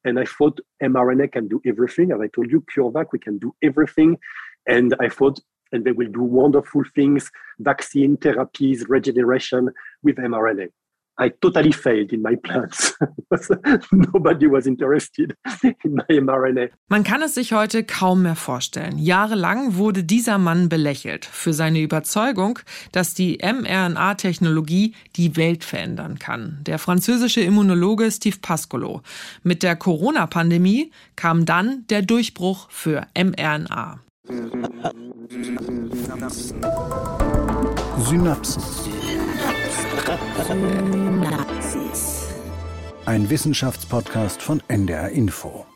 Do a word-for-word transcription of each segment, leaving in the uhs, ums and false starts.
And I thought mRNA can do everything. As I told you, CureVac, we can do everything. And I thought, and they will do wonderful things, vaccine, therapies, regeneration with mRNA. I totally failed in my plans. Nobody was interested in my mRNA. Man kann es sich heute kaum mehr vorstellen. Jahrelang wurde dieser Mann belächelt für seine Überzeugung, dass die mRNA-Technologie die Welt verändern kann. Der französische Immunologe Steve Pascolo. Mit der Corona-Pandemie kam dann der Durchbruch für mRNA. Synapsen. Ein Wissenschaftspodcast von N D R Info.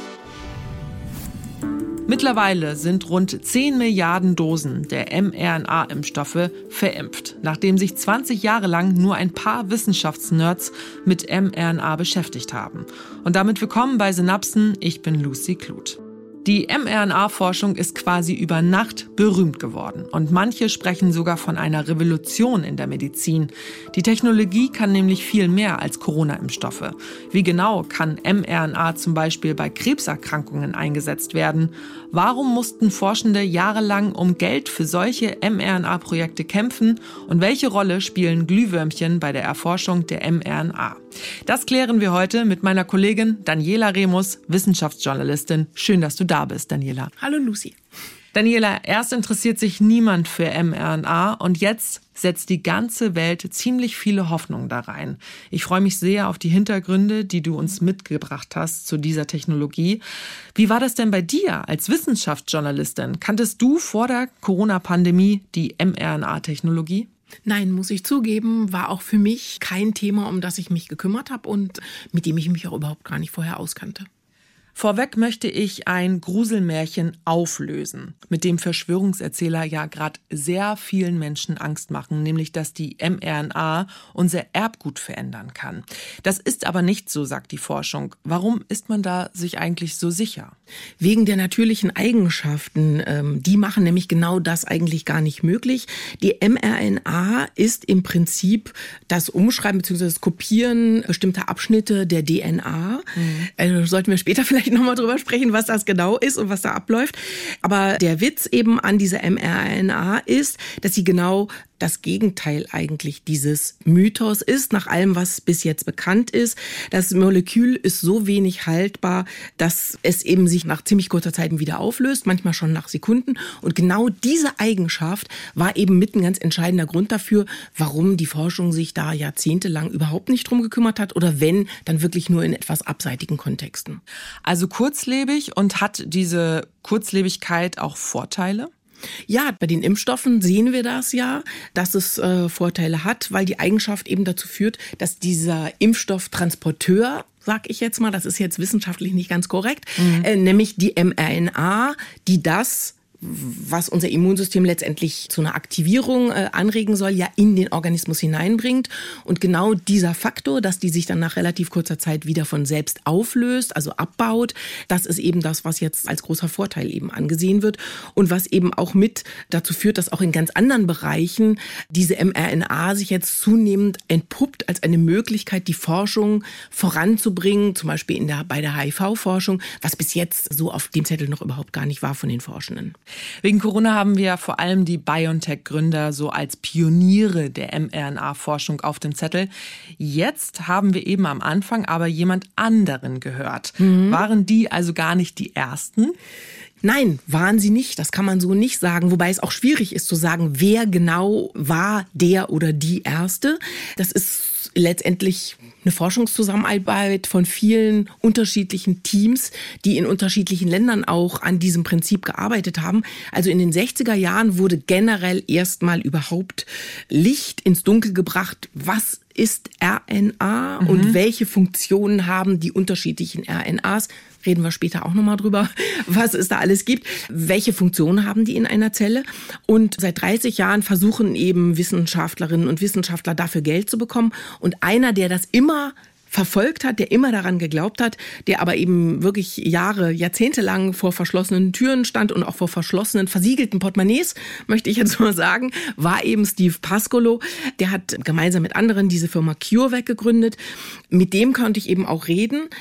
Mittlerweile sind rund zehn Milliarden Dosen der mRNA-Impfstoffe verimpft, nachdem sich zwanzig Jahre lang nur ein paar Wissenschaftsnerds mit mRNA beschäftigt haben. Und damit willkommen bei Synapsen, ich bin Lucy Kluth. Die mRNA-Forschung ist quasi über Nacht berühmt geworden und manche sprechen sogar von einer Revolution in der Medizin. Die Technologie kann nämlich viel mehr als Corona-Impfstoffe. Wie genau kann mRNA zum Beispiel bei Krebserkrankungen eingesetzt werden? Warum mussten Forschende jahrelang um Geld für solche mRNA-Projekte kämpfen? Und welche Rolle spielen Glühwürmchen bei der Erforschung der mRNA? Das klären wir heute mit meiner Kollegin Daniela Remus, Wissenschaftsjournalistin. Schön, dass du da bist, Daniela. Hallo Lucy. Daniela, erst interessiert sich niemand für mRNA und jetzt setzt die ganze Welt ziemlich viele Hoffnungen da rein. Ich freue mich sehr auf die Hintergründe, die du uns mitgebracht hast zu dieser Technologie. Wie war das denn bei dir als Wissenschaftsjournalistin? Kanntest du vor der Corona-Pandemie die mRNA-Technologie? Nein, muss ich zugeben, war auch für mich kein Thema, um das ich mich gekümmert habe und mit dem ich mich auch überhaupt gar nicht vorher auskannte. Vorweg möchte ich ein Gruselmärchen auflösen, mit dem Verschwörungserzähler ja gerade sehr vielen Menschen Angst machen, nämlich dass die mRNA unser Erbgut verändern kann. Das ist aber nicht so, sagt die Forschung. Warum ist man da sich eigentlich so sicher? Wegen der natürlichen Eigenschaften. Ähm, die machen nämlich genau das eigentlich gar nicht möglich. Die mRNA ist im Prinzip das Umschreiben bzw. das Kopieren bestimmter Abschnitte der D N A. Mhm. Also sollten wir später vielleicht nochmal drüber sprechen, was das genau ist und was da abläuft. Aber der Witz eben an dieser mRNA ist, dass sie genau das Gegenteil eigentlich dieses Mythos ist, nach allem, was bis jetzt bekannt ist. Das Molekül ist so wenig haltbar, dass es eben sich nach ziemlich kurzer Zeit wieder auflöst, manchmal schon nach Sekunden. Und genau diese Eigenschaft war eben mit ein ganz entscheidender Grund dafür, warum die Forschung sich da jahrzehntelang überhaupt nicht drum gekümmert hat oder wenn, dann wirklich nur in etwas abseitigen Kontexten. Also kurzlebig und hat diese Kurzlebigkeit auch Vorteile? Ja, bei den Impfstoffen sehen wir das ja, dass es äh, Vorteile hat, weil die Eigenschaft eben dazu führt, dass dieser Impfstofftransporteur, sag ich jetzt mal, das ist jetzt wissenschaftlich nicht ganz korrekt, mhm. äh, nämlich die mRNA, die das, was unser Immunsystem letztendlich zu einer Aktivierung äh, anregen soll, ja in den Organismus hineinbringt. Und genau dieser Faktor, dass die sich dann nach relativ kurzer Zeit wieder von selbst auflöst, also abbaut, das ist eben das, was jetzt als großer Vorteil eben angesehen wird und was eben auch mit dazu führt, dass auch in ganz anderen Bereichen diese mRNA sich jetzt zunehmend entpuppt als eine Möglichkeit, die Forschung voranzubringen, zum Beispiel in der, bei der H I V-Forschung, was bis jetzt so auf dem Zettel noch überhaupt gar nicht war von den Forschenden. Wegen Corona haben wir vor allem die BioNTech-Gründer so als Pioniere der mRNA-Forschung auf dem Zettel. Jetzt haben wir eben am Anfang aber jemand anderen gehört. Mhm. Waren die also gar nicht die Ersten? Nein, waren sie nicht. Das kann man so nicht sagen. Wobei es auch schwierig ist zu sagen, wer genau war der oder die Erste. Das ist letztendlich eine Forschungszusammenarbeit von vielen unterschiedlichen Teams, die in unterschiedlichen Ländern auch an diesem Prinzip gearbeitet haben. Also in den sechziger Jahren wurde generell erstmal überhaupt Licht ins Dunkel gebracht, was ist R N A mhm. und welche Funktionen haben die unterschiedlichen R N As. Reden wir später auch nochmal drüber, was es da alles gibt. Welche Funktionen haben die in einer Zelle? Und seit dreißig Jahren versuchen eben Wissenschaftlerinnen und Wissenschaftler dafür Geld zu bekommen. Und einer, der das immer verfolgt hat, der immer daran geglaubt hat, der aber eben wirklich Jahre, Jahrzehnte lang vor verschlossenen Türen stand und auch vor verschlossenen, versiegelten Portemonnaies, möchte ich jetzt mal sagen, war eben Steve Pascolo. Der hat gemeinsam mit anderen diese Firma CureVac gegründet. Mit dem konnte ich eben auch reden.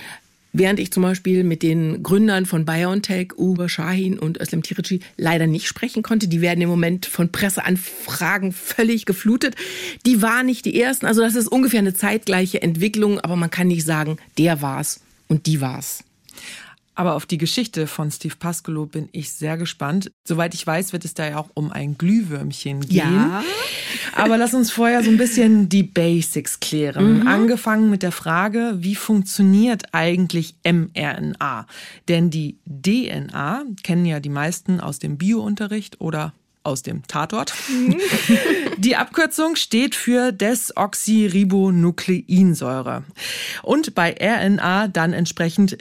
Während ich zum Beispiel mit den Gründern von BioNTech, Uğur Şahin und Özlem Türeci, leider nicht sprechen konnte. Die werden im Moment von Presseanfragen völlig geflutet. Die waren nicht die ersten. Also das ist ungefähr eine zeitgleiche Entwicklung, aber man kann nicht sagen, der war's und die war's. Aber auf die Geschichte von Steve Pascolo bin ich sehr gespannt. Soweit ich weiß, wird es da ja auch um ein Glühwürmchen gehen. Ja. Aber lass uns vorher so ein bisschen die Basics klären. Mhm. Angefangen mit der Frage, wie funktioniert eigentlich mRNA? Denn die D N A kennen ja die meisten aus dem Biounterricht oder aus dem Tatort. Die Abkürzung steht für Desoxyribonukleinsäure. Und bei R N A dann entsprechend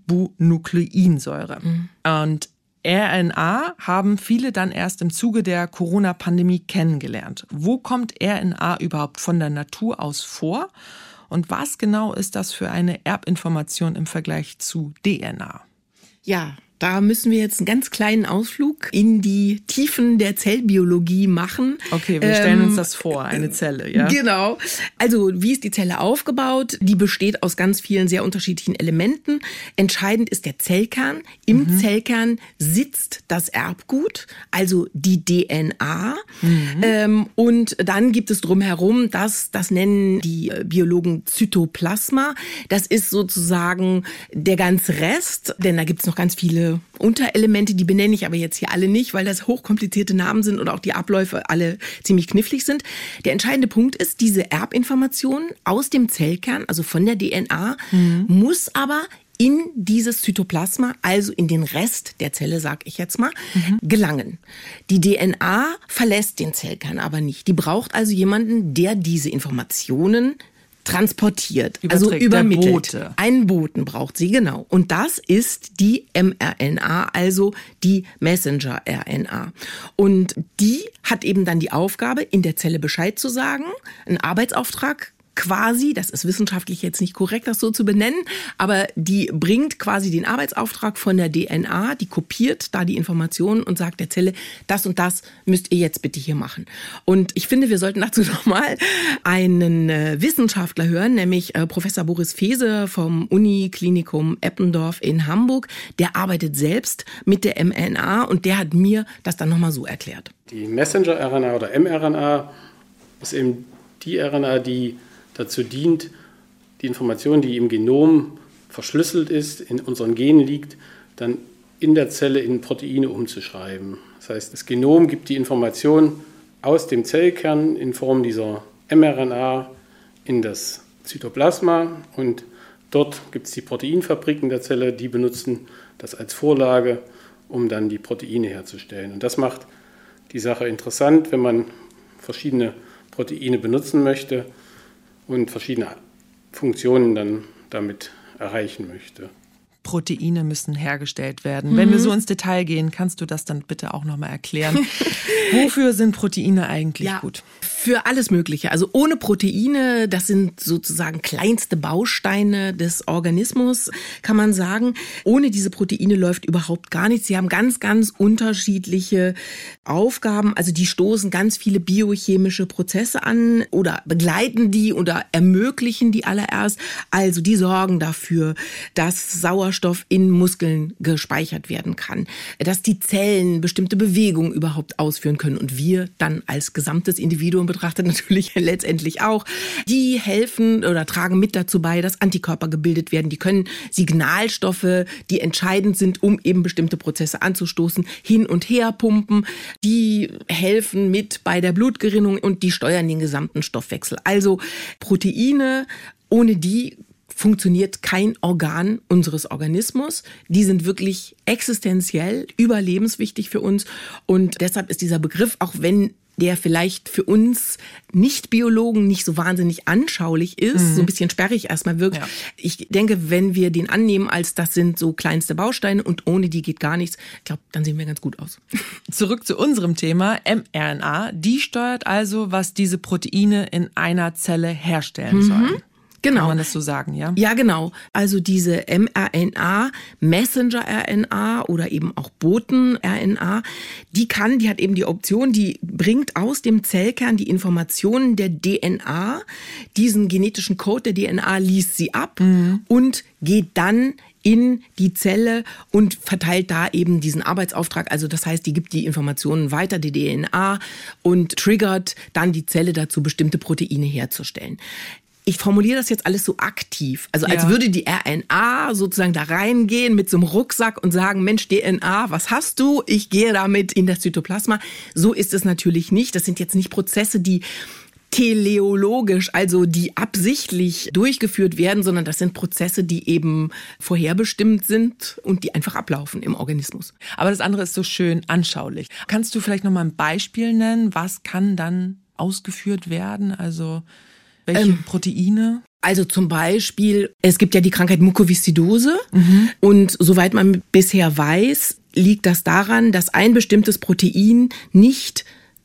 Ribonukleinsäure. Mhm. Und R N A haben viele dann erst im Zuge der Corona-Pandemie kennengelernt. Wo kommt R N A überhaupt von der Natur aus vor? Und was genau ist das für eine Erbinformation im Vergleich zu D N A? Ja, da müssen wir jetzt einen ganz kleinen Ausflug in die Tiefen der Zellbiologie machen. Okay, wir stellen ähm, uns das vor, eine Zelle, ja? Genau. Also, wie ist die Zelle aufgebaut? Die besteht aus ganz vielen sehr unterschiedlichen Elementen. Entscheidend ist der Zellkern. Im mhm. Zellkern sitzt das Erbgut, also die D N A. Mhm. Ähm, und dann gibt es drumherum das, das nennen die Biologen Zytoplasma. Das ist sozusagen der ganze Rest, denn da gibt es noch ganz viele Unterelemente, die benenne ich aber jetzt hier alle nicht, weil das hochkomplizierte Namen sind und auch die Abläufe alle ziemlich knifflig sind. Der entscheidende Punkt ist, diese Erbinformation aus dem Zellkern, also von der D N A, mhm. muss aber in dieses Zytoplasma, also in den Rest der Zelle, sag ich jetzt mal, mhm. gelangen. Die D N A verlässt den Zellkern aber nicht. Die braucht also jemanden, der diese Informationen transportiert, Überträgt, also übermittelt. Bote. Einen Boten braucht sie, genau. Und das ist die mRNA, also die Messenger-R N A. Und die hat eben dann die Aufgabe, in der Zelle Bescheid zu sagen, einen Arbeitsauftrag quasi, das ist wissenschaftlich jetzt nicht korrekt, das so zu benennen, aber die bringt quasi den Arbeitsauftrag von der D N A, die kopiert da die Informationen und sagt der Zelle, das und das müsst ihr jetzt bitte hier machen. Und ich finde, wir sollten dazu nochmal einen äh, Wissenschaftler hören, nämlich äh, Professor Boris Fehse vom Uniklinikum Eppendorf in Hamburg. Der arbeitet selbst mit der mRNA und der hat mir das dann nochmal so erklärt. Die Messenger-R N A oder mRNA ist eben die R N A, die dazu dient, die Information, die im Genom verschlüsselt ist, in unseren Genen liegt, dann in der Zelle in Proteine umzuschreiben. Das heißt, das Genom gibt die Information aus dem Zellkern in Form dieser mRNA in das Zytoplasma und dort gibt es die Proteinfabriken der Zelle, die benutzen das als Vorlage, um dann die Proteine herzustellen. Und das macht die Sache interessant, wenn man verschiedene Proteine benutzen möchte und verschiedene Funktionen dann damit erreichen möchte. Proteine müssen hergestellt werden. Mhm. Wenn wir so ins Detail gehen, kannst du das dann bitte auch nochmal erklären. Wofür sind Proteine eigentlich ja, gut? Für alles Mögliche. Also ohne Proteine, das sind sozusagen kleinste Bausteine des Organismus, kann man sagen. Ohne diese Proteine läuft überhaupt gar nichts. Sie haben ganz, ganz unterschiedliche Aufgaben. Also die stoßen ganz viele biochemische Prozesse an oder begleiten die oder ermöglichen die allererst. Also die sorgen dafür, dass Sauerstoff in Muskeln gespeichert werden kann, dass die Zellen bestimmte Bewegungen überhaupt ausführen können und wir dann als gesamtes Individuum betrachtet natürlich letztendlich auch. Die helfen oder tragen mit dazu bei, dass Antikörper gebildet werden. Die können Signalstoffe, die entscheidend sind, um eben bestimmte Prozesse anzustoßen, hin und her pumpen. Die helfen mit bei der Blutgerinnung und die steuern den gesamten Stoffwechsel. Also Proteine, ohne die funktioniert kein Organ unseres Organismus. Die sind wirklich existenziell, überlebenswichtig für uns. Und deshalb ist dieser Begriff, auch wenn der vielleicht für uns Nicht-Biologen nicht so wahnsinnig anschaulich ist, mhm. so ein bisschen sperrig erstmal wirkt. Ja. Ich denke, wenn wir den annehmen als das sind so kleinste Bausteine und ohne die geht gar nichts, ich glaube, dann sehen wir ganz gut aus. Zurück zu unserem Thema, mRNA. Die steuert also, was diese Proteine in einer Zelle herstellen mhm. sollen. Genau. Kann man das so sagen, ja? Ja, genau. Also diese mRNA, Messenger-R N A oder eben auch Boten-R N A, die kann, die hat eben die Option, die bringt aus dem Zellkern die Informationen der D N A, diesen genetischen Code der D N A liest sie ab mhm. und geht dann in die Zelle und verteilt da eben diesen Arbeitsauftrag. Also das heißt, die gibt die Informationen weiter, die D N A, und triggert dann die Zelle dazu, bestimmte Proteine herzustellen. Ich formuliere das jetzt alles so aktiv, also als ja. würde die R N A sozusagen da reingehen mit so einem Rucksack und sagen, Mensch, D N A, was hast du? Ich gehe damit in das Zytoplasma. So ist es natürlich nicht. Das sind jetzt nicht Prozesse, die teleologisch, also die absichtlich durchgeführt werden, sondern das sind Prozesse, die eben vorherbestimmt sind und die einfach ablaufen im Organismus. Aber das andere ist so schön anschaulich. Kannst du vielleicht noch mal ein Beispiel nennen? Was kann dann ausgeführt werden? Also welche ähm, Proteine? Also zum Beispiel, es gibt ja die Krankheit Mukoviszidose mhm. und soweit man bisher weiß, liegt das daran, dass ein bestimmtes Protein nicht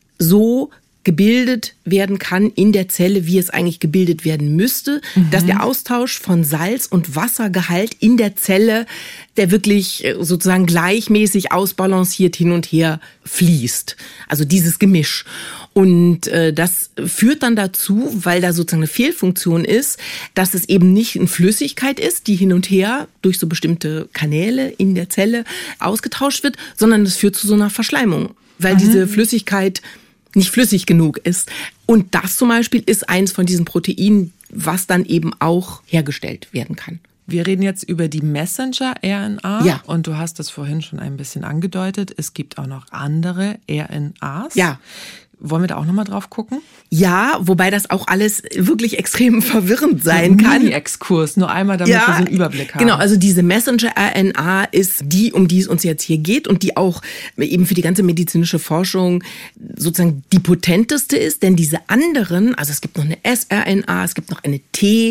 so gebildet werden kann in der Zelle, wie es eigentlich gebildet werden müsste, mhm. dass der Austausch von Salz- und Wassergehalt in der Zelle, der wirklich sozusagen gleichmäßig ausbalanciert hin und her fließt. Also dieses Gemisch. Und äh, das führt dann dazu, weil da sozusagen eine Fehlfunktion ist, dass es eben nicht eine Flüssigkeit ist, die hin und her durch so bestimmte Kanäle in der Zelle ausgetauscht wird, sondern es führt zu so einer Verschleimung, weil mhm. diese Flüssigkeit nicht flüssig genug ist. Und das zum Beispiel ist eins von diesen Proteinen, was dann eben auch hergestellt werden kann. Wir reden jetzt über die Messenger-R N A. Ja. Und du hast das vorhin schon ein bisschen angedeutet. Es gibt auch noch andere R N As. Ja. Wollen wir da auch nochmal drauf gucken? Ja, wobei das auch alles wirklich extrem verwirrend sein so kann. Mini-Exkurs, nur einmal, damit ja, wir so einen Überblick haben. Genau, also diese Messenger-R N A ist die, um die es uns jetzt hier geht und die auch eben für die ganze medizinische Forschung sozusagen die potenteste ist. Denn diese anderen, also es gibt noch eine sRNA, es gibt noch eine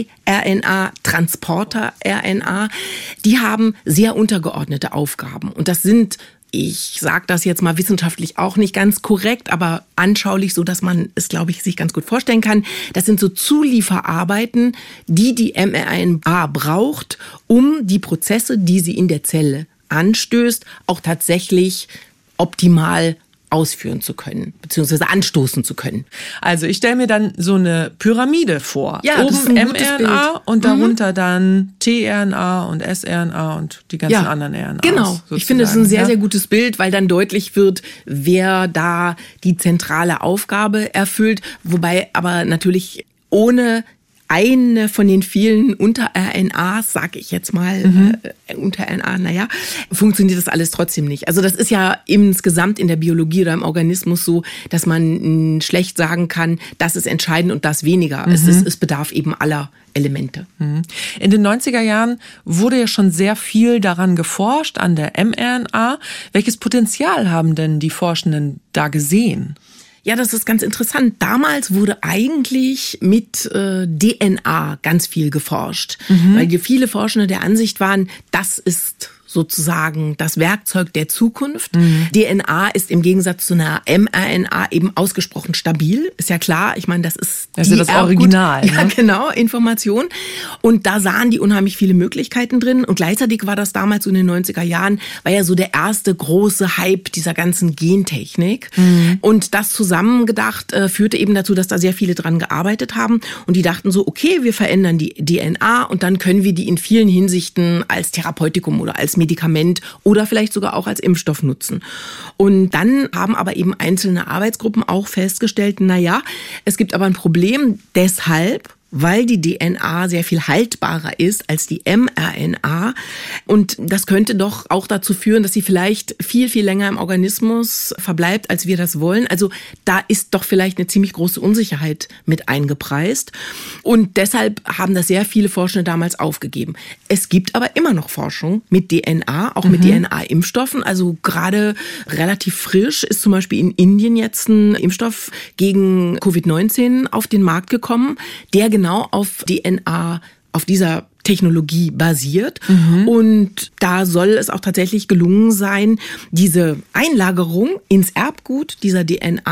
tRNA, Transporter-R N A, die haben sehr untergeordnete Aufgaben. Und das sind, ich sage das jetzt mal wissenschaftlich auch nicht ganz korrekt, aber anschaulich, so dass man es, glaube ich, sich ganz gut vorstellen kann. Das sind so Zulieferarbeiten, die die mRNA braucht, um die Prozesse, die sie in der Zelle anstößt, auch tatsächlich optimal ausführen zu können, beziehungsweise anstoßen zu können. Also ich stelle mir dann so eine Pyramide vor. Ja, oben mRNA und darunter mhm. dann tRNA und sRNA und die ganzen ja, anderen R N As. Genau, sozusagen. Ich finde, es ist ein sehr, ja? sehr gutes Bild, weil dann deutlich wird, wer da die zentrale Aufgabe erfüllt, wobei aber natürlich ohne eine von den vielen Unter-R N As, sag ich jetzt mal, mhm. äh, Unter-R N A, naja, funktioniert das alles trotzdem nicht. Also das ist ja insgesamt in der Biologie oder im Organismus so, dass man mh, schlecht sagen kann, das ist entscheidend und das weniger. Mhm. Es, ist, es bedarf eben aller Elemente. Mhm. In den neunziger Jahren wurde ja schon sehr viel daran geforscht, an der mRNA. Welches Potenzial haben denn die Forschenden da gesehen? Ja, das ist ganz interessant. Damals wurde eigentlich mit äh, D N A ganz viel geforscht, mhm. weil viele Forschende der Ansicht waren, das ist sozusagen das Werkzeug der Zukunft. Mhm. D N A ist im Gegensatz zu einer mRNA eben ausgesprochen stabil. Ist ja klar, ich meine, das ist das, ist das Original. Ja, ne? Genau, Information. Und da sahen die unheimlich viele Möglichkeiten drin. Und gleichzeitig war das damals so in den neunziger Jahren, war ja so der erste große Hype dieser ganzen Gentechnik. Mhm. Und das zusammengedacht äh, führte eben dazu, dass da sehr viele dran gearbeitet haben. Und die dachten so, okay, wir verändern die D N A und dann können wir die in vielen Hinsichten als Therapeutikum oder als Medikament oder vielleicht sogar auch als Impfstoff nutzen. Und dann haben aber eben einzelne Arbeitsgruppen auch festgestellt, na ja, es gibt aber ein Problem deshalb, weil die D N A sehr viel haltbarer ist als die mRNA. Und das könnte doch auch dazu führen, dass sie vielleicht viel, viel länger im Organismus verbleibt, als wir das wollen. Also da ist doch vielleicht eine ziemlich große Unsicherheit mit eingepreist. Und deshalb haben das sehr viele Forschende damals aufgegeben. Es gibt aber immer noch Forschung mit D N A, auch mit mhm. D N A-Impfstoffen. Also gerade relativ frisch ist zum Beispiel in Indien jetzt ein Impfstoff gegen Covid neunzehn auf den Markt gekommen, der genau auf D N A, auf dieser Technologie basiert. Mhm. Und da soll es auch tatsächlich gelungen sein, diese Einlagerung ins Erbgut dieser D N A,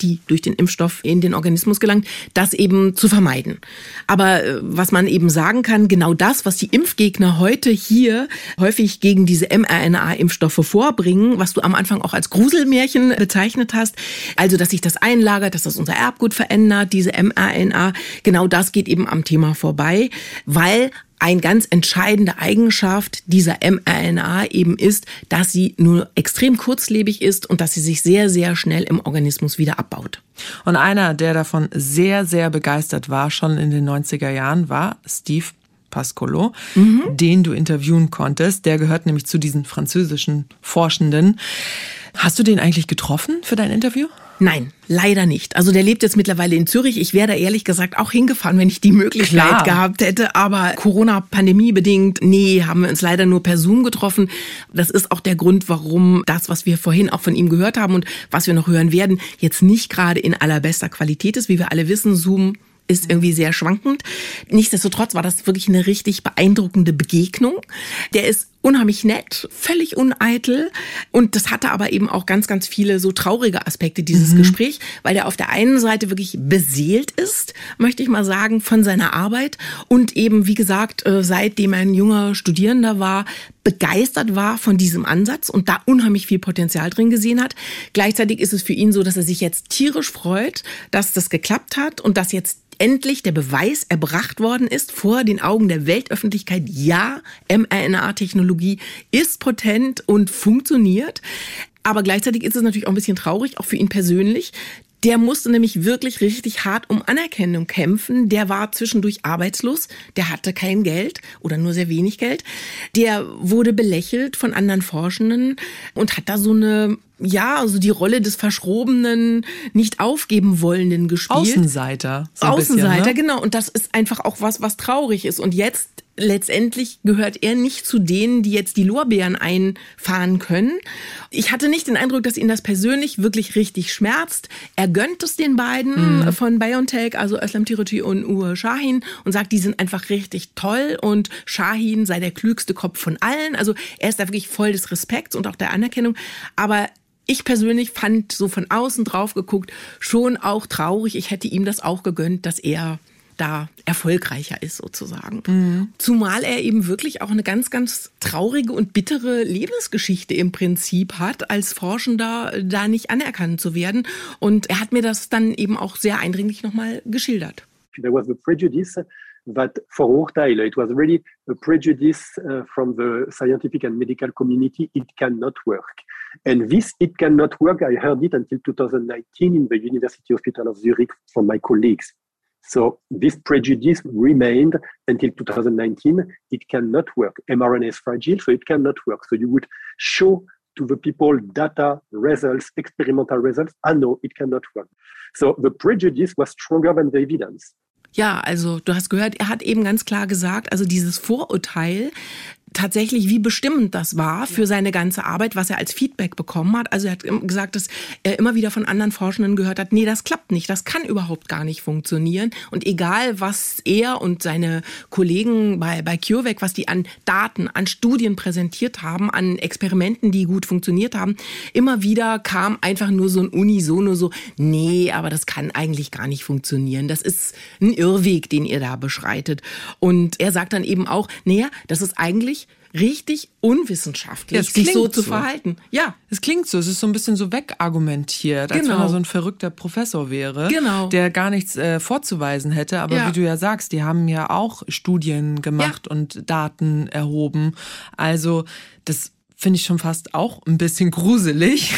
die durch den Impfstoff in den Organismus gelangt, das eben zu vermeiden. Aber was man eben sagen kann, genau das, was die Impfgegner heute hier häufig gegen diese mRNA-Impfstoffe vorbringen, was du am Anfang auch als Gruselmärchen bezeichnet hast, also dass sich das einlagert, dass das unser Erbgut verändert, diese mRNA, genau das geht eben am Thema vorbei, weil eine ganz entscheidende Eigenschaft dieser mRNA eben ist, dass sie nur extrem kurzlebig ist und dass sie sich sehr, sehr schnell im Organismus wieder abbaut. Und einer, der davon sehr, sehr begeistert war, schon in den neunziger Jahren, war Steve Pascolo, mhm. den du interviewen konntest. Der gehört nämlich zu diesen französischen Forschenden. Hast du den eigentlich getroffen für dein Interview? Nein, leider nicht. Also der lebt jetzt mittlerweile in Zürich. Ich wäre da ehrlich gesagt auch hingefahren, wenn ich die Möglichkeit Klar. gehabt hätte. Aber Corona-Pandemie bedingt, nee, haben wir uns leider nur per Zoom getroffen. Das ist auch der Grund, warum das, was wir vorhin auch von ihm gehört haben und was wir noch hören werden, jetzt nicht gerade in allerbester Qualität ist. Wie wir alle wissen, Zoom ist irgendwie sehr schwankend. Nichtsdestotrotz war das wirklich eine richtig beeindruckende Begegnung. Der ist unheimlich nett, völlig uneitel. Und das hatte aber eben auch ganz, ganz viele so traurige Aspekte, dieses mhm. Gespräch, weil der auf der einen Seite wirklich beseelt ist, möchte ich mal sagen, von seiner Arbeit und eben, wie gesagt, seitdem er ein junger Studierender war, begeistert war von diesem Ansatz und da unheimlich viel Potenzial drin gesehen hat. Gleichzeitig ist es für ihn so, dass er sich jetzt tierisch freut, dass das geklappt hat und dass jetzt endlich der Beweis erbracht worden ist vor den Augen der Weltöffentlichkeit, ja, mRNA-Technologie ist potent und funktioniert. Aber gleichzeitig ist es natürlich auch ein bisschen traurig, auch für ihn persönlich. Der musste nämlich wirklich richtig hart um Anerkennung kämpfen. Der war zwischendurch arbeitslos, der hatte kein Geld oder nur sehr wenig Geld. Der wurde belächelt von anderen Forschenden und hat da so eine, ja, also die Rolle des verschrobenen, nicht aufgeben wollenden gespielt. Außenseiter. So ein Außenseiter, bisschen, ne? Genau. Und das ist einfach auch was, was traurig ist. Und jetzt letztendlich gehört er nicht zu denen, die jetzt die Lorbeeren einfahren können. Ich hatte nicht den Eindruck, dass ihn das persönlich wirklich richtig schmerzt. Er gönnt es den beiden mhm. von BioNTech, also Özlem Tireci und Uğur Şahin, und sagt, die sind einfach richtig toll und Şahin sei der klügste Kopf von allen. Also er ist da wirklich voll des Respekts und auch der Anerkennung. Aber ich persönlich fand so von außen drauf geguckt schon auch traurig. Ich hätte ihm das auch gegönnt, dass er da erfolgreicher ist sozusagen. Mhm. Zumal er eben wirklich auch eine ganz, ganz traurige und bittere Lebensgeschichte im Prinzip hat, als Forschender da nicht anerkannt zu werden. Und er hat mir das dann eben auch sehr eindringlich nochmal geschildert. There was a prejudice that Vorurteile, it was really a prejudice uh, from the scientific and medical community, it cannot work. And this it cannot work, I heard it until two thousand nineteen in the University Hospital of Zurich from my colleagues. So this prejudice remained until two thousand nineteen. It cannot work. mRNA is fragile, so it cannot work. So you would show to the people data, results, experimental results. Ah, no, it cannot work. So the prejudice was stronger than the evidence. Ja, also du hast gehört, er hat eben ganz klar gesagt, also dieses Vorurteil, tatsächlich, wie bestimmend das war für seine ganze Arbeit, was er als Feedback bekommen hat. Also er hat gesagt, dass er immer wieder von anderen Forschenden gehört hat, nee, das klappt nicht, das kann überhaupt gar nicht funktionieren. Und egal, was er und seine Kollegen bei, bei CureVac, was die an Daten, an Studien präsentiert haben, an Experimenten, die gut funktioniert haben, immer wieder kam einfach nur so ein Unisono so, nee, aber das kann eigentlich gar nicht funktionieren. Das ist ein Irrweg, den ihr da beschreitet. Und er sagt dann eben auch, naja, das ist eigentlich richtig unwissenschaftlich, ja, sich so zu so. verhalten. Ja, es klingt so. Es ist so ein bisschen so wegargumentiert, als genau. wenn er so ein verrückter Professor wäre, genau. der gar nichts äh, vorzuweisen hätte. Aber ja. wie du ja sagst, die haben ja auch Studien gemacht ja. und Daten erhoben. Also das finde ich schon fast auch ein bisschen gruselig,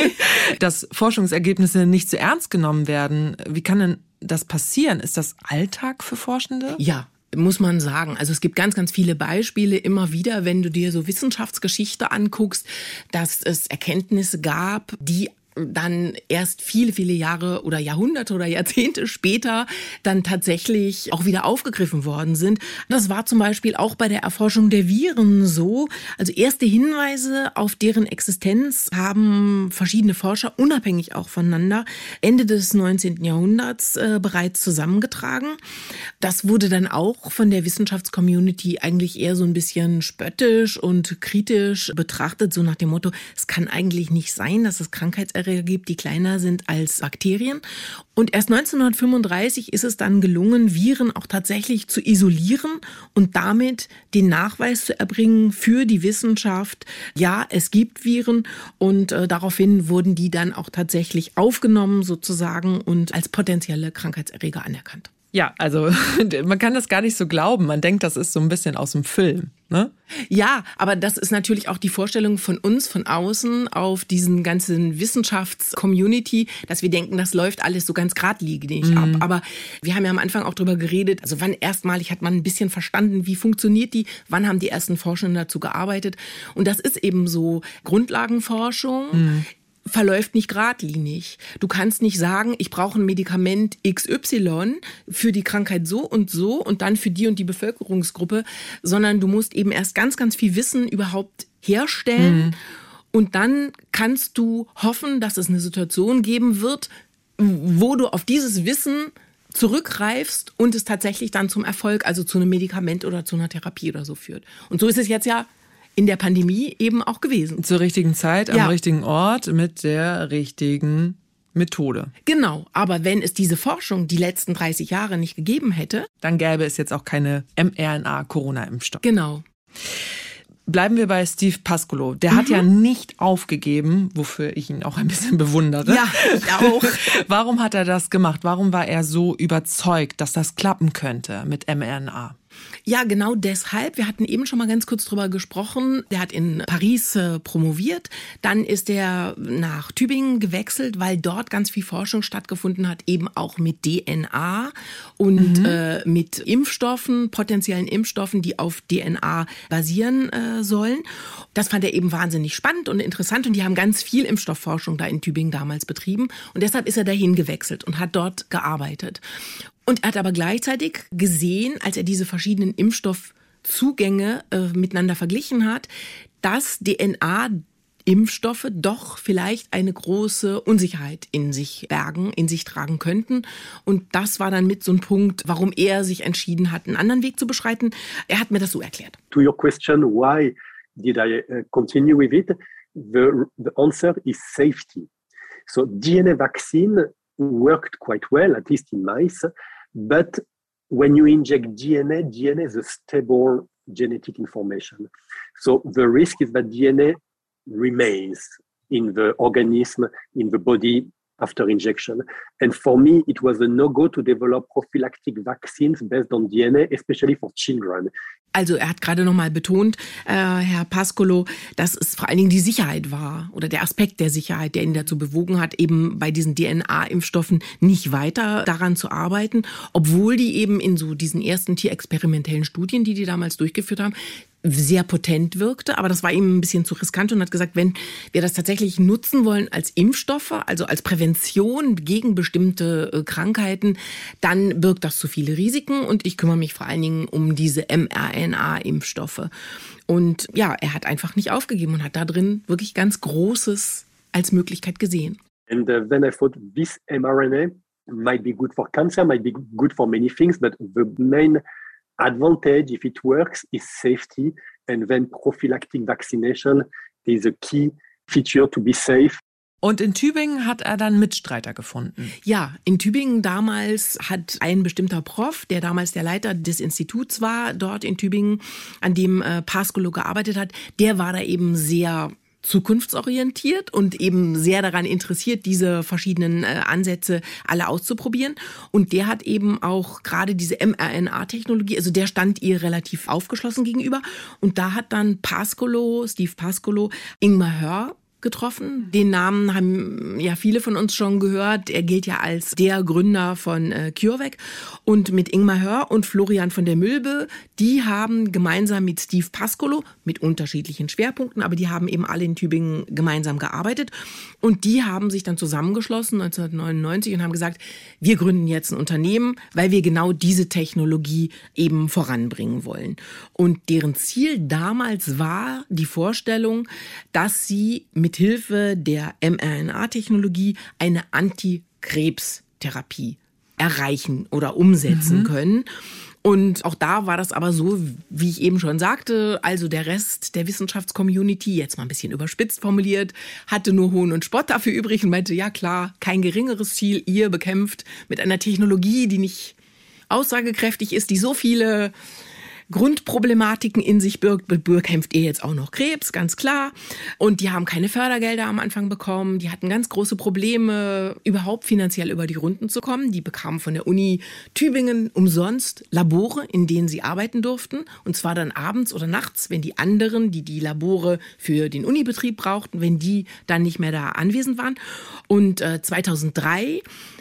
dass Forschungsergebnisse nicht so ernst genommen werden. Wie kann denn das passieren? Ist das Alltag für Forschende? Ja. Muss man sagen. Also es gibt ganz, ganz viele Beispiele immer wieder, wenn du dir so Wissenschaftsgeschichte anguckst, dass es Erkenntnisse gab, die dann erst viele, viele Jahre oder Jahrhunderte oder Jahrzehnte später dann tatsächlich auch wieder aufgegriffen worden sind. Das war zum Beispiel auch bei der Erforschung der Viren so. Also erste Hinweise auf deren Existenz haben verschiedene Forscher, unabhängig auch voneinander, Ende des neunzehnten Jahrhunderts äh, bereits zusammengetragen. Das wurde dann auch von der Wissenschaftscommunity eigentlich eher so ein bisschen spöttisch und kritisch betrachtet, so nach dem Motto, es kann eigentlich nicht sein, dass es krankheitserregend Krankheitserreger gibt, die kleiner sind als Bakterien. Und erst neunzehnhundertfünfunddreißig ist es dann gelungen, Viren auch tatsächlich zu isolieren und damit den Nachweis zu erbringen für die Wissenschaft, ja, es gibt Viren, und äh, daraufhin wurden die dann auch tatsächlich aufgenommen sozusagen und als potenzielle Krankheitserreger anerkannt. Ja, also man kann das gar nicht so glauben. Man denkt, das ist so ein bisschen aus dem Film, ne? Ja, aber das ist natürlich auch die Vorstellung von uns von außen auf diesen ganzen Wissenschafts-Community, dass wir denken, das läuft alles so ganz geradlinig mhm. ab. Aber wir haben ja am Anfang auch drüber geredet, also wann erstmalig hat man ein bisschen verstanden, wie funktioniert die, wann haben die ersten Forschenden dazu gearbeitet. Und das ist eben so Grundlagenforschung. Mhm. Verläuft nicht geradlinig. Du kannst nicht sagen, ich brauche ein Medikament X Y für die Krankheit so und so und dann für die und die Bevölkerungsgruppe, sondern du musst eben erst ganz, ganz viel Wissen überhaupt herstellen. Mhm. Und dann kannst du hoffen, dass es eine Situation geben wird, wo du auf dieses Wissen zurückgreifst und es tatsächlich dann zum Erfolg, also zu einem Medikament oder zu einer Therapie oder so führt. Und so ist es jetzt ja in der Pandemie eben auch gewesen. Zur richtigen Zeit, am ja. richtigen Ort, mit der richtigen Methode. Genau, aber wenn es diese Forschung die letzten dreißig Jahre nicht gegeben hätte, dann gäbe es jetzt auch keine mRNA-Corona-Impfstoff. Genau. Bleiben wir bei Steve Pascolo. Der mhm. hat ja nicht aufgegeben, wofür ich ihn auch ein bisschen bewundere. Ja, ich auch. Warum hat er das gemacht? Warum war er so überzeugt, dass das klappen könnte mit mRNA? Ja, genau deshalb. Wir hatten eben schon mal ganz kurz drüber gesprochen. Der hat in Paris äh, promoviert. Dann ist er nach Tübingen gewechselt, weil dort ganz viel Forschung stattgefunden hat, eben auch mit D N A und mhm. äh, mit Impfstoffen, potenziellen Impfstoffen, die auf D N A basieren äh, sollen. Das fand er eben wahnsinnig spannend und interessant. Und die haben ganz viel Impfstoffforschung da in Tübingen damals betrieben. Und deshalb ist er dahin gewechselt und hat dort gearbeitet. Und er hat aber gleichzeitig gesehen, als er diese verschiedenen Impfstoffzugänge äh, miteinander verglichen hat, dass D N A-Impfstoffe doch vielleicht eine große Unsicherheit in sich bergen, in sich tragen könnten. Und das war dann mit so ein Punkt, warum er sich entschieden hat, einen anderen Weg zu beschreiten. Er hat mir das so erklärt. To your question, why did I uh, continue with it? The, the answer is safety. So D N A vaccine worked quite well, at least in mice. But when you inject D N A, D N A is a stable genetic information. So the risk is that D N A remains in the organism, in the body after injection. And for me, it was a no-go to develop prophylactic vaccines based on D N A, especially for children. Also er hat gerade nochmal betont, äh, Herr Pascolo, dass es vor allen Dingen die Sicherheit war oder der Aspekt der Sicherheit, der ihn dazu bewogen hat, eben bei diesen D N A-Impfstoffen nicht weiter daran zu arbeiten, obwohl die eben in so diesen ersten tierexperimentellen Studien, die die damals durchgeführt haben, sehr potent wirkte, aber das war ihm ein bisschen zu riskant und hat gesagt, wenn wir das tatsächlich nutzen wollen als Impfstoffe, also als Prävention gegen bestimmte äh, Krankheiten, dann birgt das zu viele Risiken und ich kümmere mich vor allen Dingen um diese mRNA-Impfstoffe. Und ja, er hat einfach nicht aufgegeben und hat da drin wirklich ganz Großes als Möglichkeit gesehen. And uh, then I thought this mRNA might be good for cancer, might be good for many things, but the main advantage, if it works, is safety, and then prophylactic vaccination is a key feature to be safe. Und in Tübingen hat er dann Mitstreiter gefunden. Ja, in Tübingen damals hat ein bestimmter Prof, der damals der Leiter des Instituts war, dort in Tübingen, an dem äh, Pascolo gearbeitet hat, der war da eben sehr zukunftsorientiert und eben sehr daran interessiert, diese verschiedenen äh, Ansätze alle auszuprobieren. Und der hat eben auch gerade diese mRNA-Technologie, also der stand ihr relativ aufgeschlossen gegenüber. Und da hat dann Pascolo, Steve Pascolo, Ingmar Hör getroffen. Den Namen haben ja viele von uns schon gehört. Er gilt ja als der Gründer von äh, CureVac. Und mit Ingmar Hör und Florian von der Mülbe, die haben gemeinsam mit Steve Pascolo, mit unterschiedlichen Schwerpunkten, aber die haben eben alle in Tübingen gemeinsam gearbeitet. Und die haben sich dann zusammengeschlossen neunzehnhundertneunundneunzig und haben gesagt, wir gründen jetzt ein Unternehmen, weil wir genau diese Technologie eben voranbringen wollen. Und deren Ziel damals war die Vorstellung, dass sie mit Hilfe der mRNA-Technologie eine Antikrebstherapie erreichen oder umsetzen mhm. können. Und auch da war das aber so, wie ich eben schon sagte, also der Rest der Wissenschaftscommunity, jetzt mal ein bisschen überspitzt formuliert, hatte nur Hohn und Spott dafür übrig und meinte, ja klar, kein geringeres Ziel, ihr bekämpft mit einer Technologie, die nicht aussagekräftig ist, die so viele Grundproblematiken in sich birgt, bekämpft ihr jetzt auch noch Krebs, ganz klar. Und die haben keine Fördergelder am Anfang bekommen. Die hatten ganz große Probleme, überhaupt finanziell über die Runden zu kommen. Die bekamen von der Uni Tübingen umsonst Labore, in denen sie arbeiten durften. Und zwar dann abends oder nachts, wenn die anderen, die die Labore für den Unibetrieb brauchten, wenn die dann nicht mehr da anwesend waren. Und äh, zweitausenddrei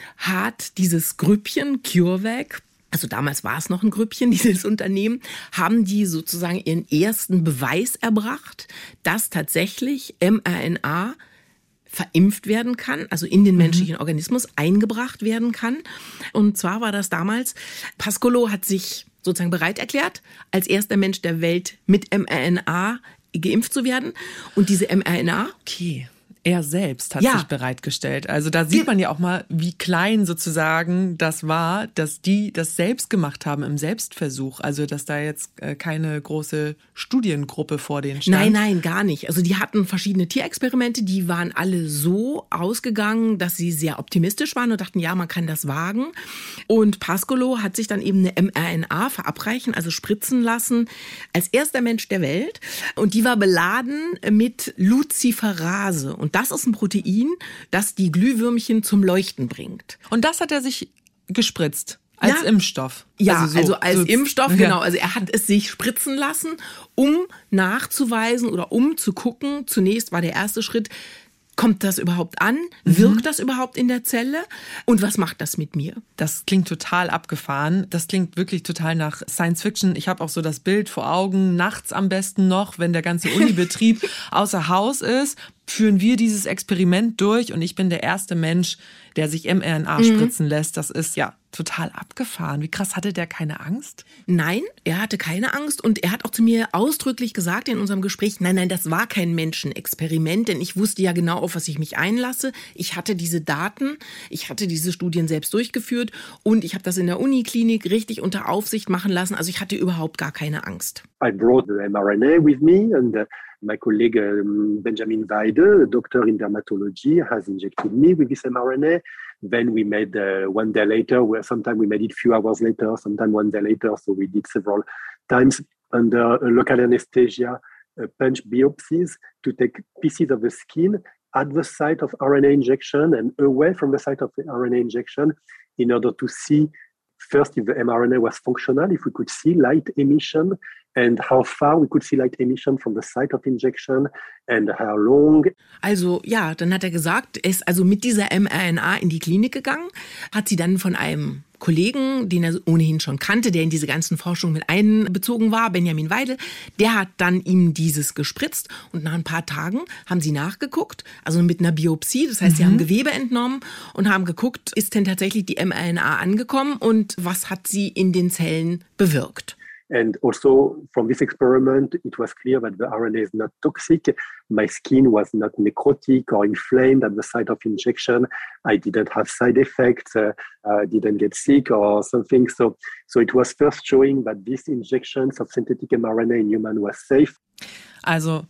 hat dieses Grüppchen CureVac, also damals war es noch ein Grüppchen, dieses Unternehmen, haben die sozusagen ihren ersten Beweis erbracht, dass tatsächlich mRNA verimpft werden kann, also in den menschlichen Organismus eingebracht werden kann. Und zwar war das damals, Pascolo hat sich sozusagen bereit erklärt, als erster Mensch der Welt mit mRNA geimpft zu werden. Und diese mRNA... Okay. Er selbst hat Ja. sich bereitgestellt. Also da sieht man ja auch mal, wie klein sozusagen das war, dass die das selbst gemacht haben im Selbstversuch. Also dass da jetzt äh, keine große Studiengruppe vor denen stand. Nein, nein, gar nicht. Also die hatten verschiedene Tierexperimente, die waren alle so ausgegangen, dass sie sehr optimistisch waren und dachten, ja, man kann das wagen. Und Pascolo hat sich dann eben eine mRNA verabreichen, also spritzen lassen, als erster Mensch der Welt. Und die war beladen mit Luciferase. Und das ist ein Protein, das die Glühwürmchen zum Leuchten bringt. Und das hat er sich gespritzt als Ja. Impfstoff. Ja, so- also als so- Impfstoff, ja. genau. Also er hat es sich spritzen lassen, um nachzuweisen oder um zu gucken. Zunächst war der erste Schritt, kommt das überhaupt an? Wirkt das überhaupt in der Zelle? Und was macht das mit mir? Das klingt total abgefahren. Das klingt wirklich total nach Science Fiction. Ich habe auch so das Bild vor Augen, nachts am besten noch, wenn der ganze Unibetrieb außer Haus ist, führen wir dieses Experiment durch und ich bin der erste Mensch, der sich mRNA Mhm. spritzen lässt. Das ist ja total abgefahren. Wie krass, hatte der keine Angst? Nein, er hatte keine Angst und er hat auch zu mir ausdrücklich gesagt in unserem Gespräch, nein, nein, das war kein Menschenexperiment, denn ich wusste ja genau, auf was ich mich einlasse. Ich hatte diese Daten, ich hatte diese Studien selbst durchgeführt und ich habe das in der Uniklinik richtig unter Aufsicht machen lassen. Also ich hatte überhaupt gar keine Angst. I brought the mRNA with me, and uh, my colleague um, Benjamin Weide, a doctor in dermatology, has injected me with this mRNA. Then we made uh, one day later, where sometimes we made it a few hours later, sometimes one day later. So we did several times under uh, local anesthesia, uh, punch biopsies to take pieces of the skin at the site of R N A injection and away from the site of the R N A injection in order to see first if the mRNA was functional, if we could see light emission and how far we could see light emission from the site of injection and how long. Also ja, dann hat er gesagt, er ist also mit dieser mRNA in die Klinik gegangen, hat sie dann von einem Kollegen, den er ohnehin schon kannte, der in diese ganzen Forschungen mit einbezogen war, Benjamin Weide, der hat dann ihm dieses gespritzt und nach ein paar Tagen haben sie nachgeguckt, also mit einer Biopsie, das heißt, sie haben Gewebe entnommen und haben geguckt, ist denn tatsächlich die mRNA angekommen und was hat sie in den Zellen bewirkt. And also from this experiment, it was clear that the R N A is not toxic. My skin was not necrotic or inflamed at the site of injection. I didn't have side effects, uh, uh, didn't get sick or something. So, so it was first showing that these injections of synthetic mRNA in human was safe. Also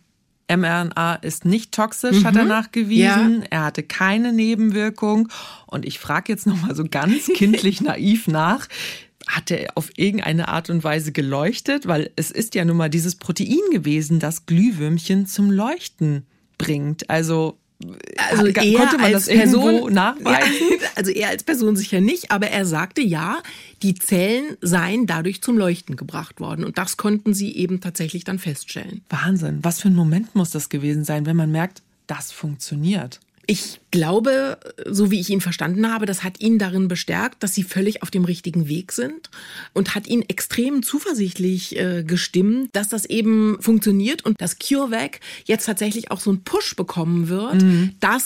mRNA ist nicht toxisch, hat er nachgewiesen. Ja. Er hatte keine Nebenwirkung. Und ich frage jetzt noch mal so ganz kindlich naiv nach. Hat er auf irgendeine Art und Weise geleuchtet? Weil es ist ja nun mal dieses Protein gewesen, das Glühwürmchen zum Leuchten bringt. Also, Also hat- er konnte man als das irgendwo Person, nachweisen? Ja, also er als Person sicher nicht, aber er sagte, ja, die Zellen seien dadurch zum Leuchten gebracht worden. Und das konnten sie eben tatsächlich dann feststellen. Wahnsinn. Was für ein Moment muss das gewesen sein, wenn man merkt, das funktioniert? Ich glaube, so wie ich ihn verstanden habe, das hat ihn darin bestärkt, dass sie völlig auf dem richtigen Weg sind und hat ihn extrem zuversichtlich äh, gestimmt, dass das eben funktioniert und dass CureVac jetzt tatsächlich auch so einen Push bekommen wird, dass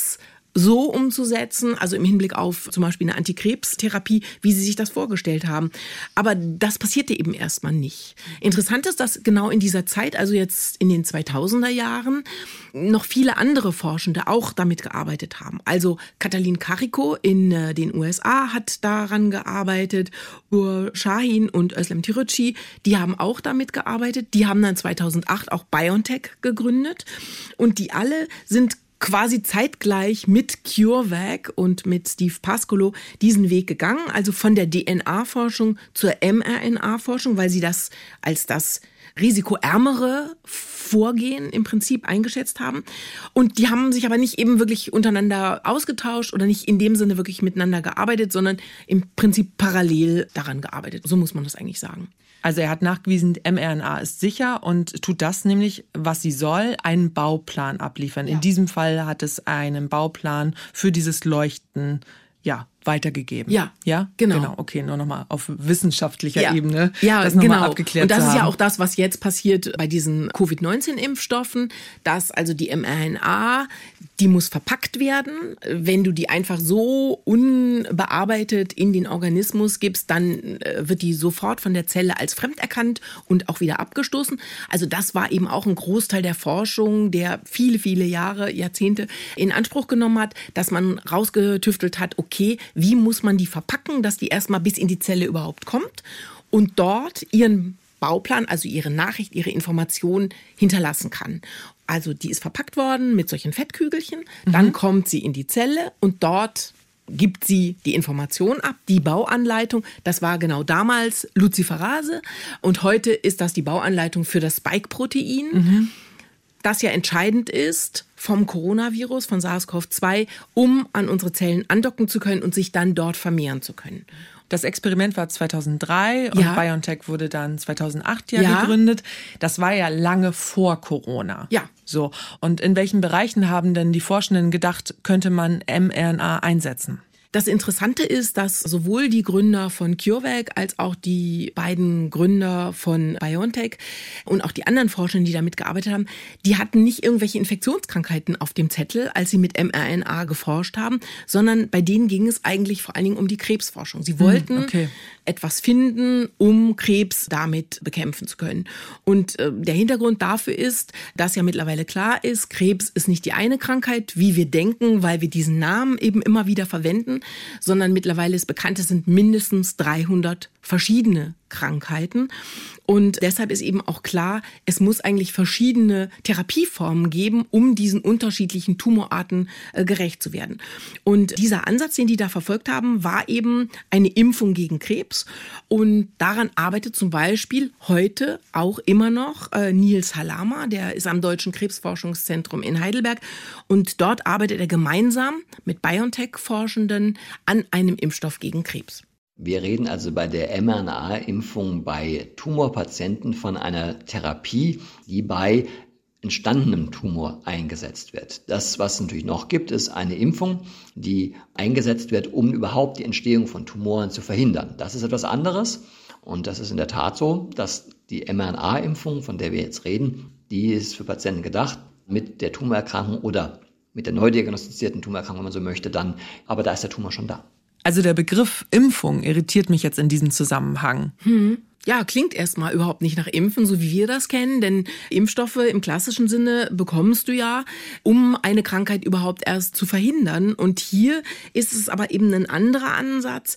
so umzusetzen, also im Hinblick auf zum Beispiel eine Antikrebstherapie, wie sie sich das vorgestellt haben. Aber das passierte eben erstmal nicht. Interessant ist, dass genau in dieser Zeit, also jetzt in den zweitausender Jahren, noch viele andere Forschende auch damit gearbeitet haben. Also Katalin Karikó in äh, den U S A hat daran gearbeitet, Ur Şahin und Özlem Türeci, die haben auch damit gearbeitet. Die haben dann zweitausendacht auch BioNTech gegründet und die alle sind quasi zeitgleich mit CureVac und mit Steve Pascolo diesen Weg gegangen, also von der D N A-Forschung zur mRNA-Forschung, weil sie das als das risikoärmere Vorgehen im Prinzip eingeschätzt haben. Und die haben sich aber nicht eben wirklich untereinander ausgetauscht oder nicht in dem Sinne wirklich miteinander gearbeitet, sondern im Prinzip parallel daran gearbeitet. So muss man das eigentlich sagen. Also er hat nachgewiesen, mRNA ist sicher und tut das nämlich, was sie soll, einen Bauplan abliefern. Ja. In diesem Fall hat es einen Bauplan für dieses Leuchten, ja, weitergegeben. Ja, ja, genau. genau. Okay, nur nochmal auf wissenschaftlicher ja. Ebene, ja, das nochmal genau. abgeklärt Und das zu ist haben. ja auch das, was jetzt passiert bei diesen Covid neunzehn Impfstoffen, dass also die mRNA, die muss verpackt werden. Wenn du die einfach so unbearbeitet in den Organismus gibst, dann wird die sofort von der Zelle als fremd erkannt und auch wieder abgestoßen. Also das war eben auch ein Großteil der Forschung, der viele, viele Jahre, Jahrzehnte in Anspruch genommen hat, dass man rausgetüftelt hat, okay, wie muss man die verpacken, dass die erstmal bis in die Zelle überhaupt kommt und dort ihren Bauplan, also ihre Nachricht, ihre Information hinterlassen kann. Also die ist verpackt worden mit solchen Fettkügelchen, mhm. dann kommt sie in die Zelle und dort gibt sie die Information ab, die Bauanleitung. Das war genau damals Luciferase und heute ist das die Bauanleitung für das Spike-Protein. Mhm. Das ja entscheidend ist vom Coronavirus, von SARS-C o V zwei, um an unsere Zellen andocken zu können und sich dann dort vermehren zu können. Das Experiment war zweitausenddrei und ja. BioNTech wurde dann zweitausendacht ja, ja gegründet. Das war ja lange vor Corona. Ja. So. Und in welchen Bereichen haben denn die Forschenden gedacht, könnte man mRNA einsetzen? Das Interessante ist, dass sowohl die Gründer von CureVac als auch die beiden Gründer von BioNTech und auch die anderen Forschenden, die damit gearbeitet haben, die hatten nicht irgendwelche Infektionskrankheiten auf dem Zettel, als sie mit mRNA geforscht haben, sondern bei denen ging es eigentlich vor allen Dingen um die Krebsforschung. Sie wollten hm, okay. etwas finden, um Krebs damit bekämpfen zu können. Und äh, der Hintergrund dafür ist, dass ja mittlerweile klar ist, Krebs ist nicht die eine Krankheit, wie wir denken, weil wir diesen Namen eben immer wieder verwenden, sondern mittlerweile ist bekannt, es sind mindestens dreihundert verschiedene Krankheiten. Und deshalb ist eben auch klar, es muss eigentlich verschiedene Therapieformen geben, um diesen unterschiedlichen Tumorarten äh, gerecht zu werden. Und dieser Ansatz, den die da verfolgt haben, war eben eine Impfung gegen Krebs. Und daran arbeitet zum Beispiel heute auch immer noch äh, Nils Halama, der ist am Deutschen Krebsforschungszentrum in Heidelberg. Und dort arbeitet er gemeinsam mit BioNTech-Forschenden an einem Impfstoff gegen Krebs. Wir reden also bei der mRNA-Impfung bei Tumorpatienten von einer Therapie, die bei entstandenem Tumor eingesetzt wird. Das, was es natürlich noch gibt, ist eine Impfung, die eingesetzt wird, um überhaupt die Entstehung von Tumoren zu verhindern. Das ist etwas anderes und das ist in der Tat so, dass die mRNA-Impfung, von der wir jetzt reden, die ist für Patienten gedacht mit der Tumorerkrankung oder mit der neu diagnostizierten Tumorerkrankung, wenn man so möchte, dann, aber da ist der Tumor schon da. Also der Begriff Impfung irritiert mich jetzt in diesem Zusammenhang. Hm. Ja, klingt erstmal überhaupt nicht nach Impfen, so wie wir das kennen, denn Impfstoffe im klassischen Sinne bekommst du ja, um eine Krankheit überhaupt erst zu verhindern. Und hier ist es aber eben ein anderer Ansatz.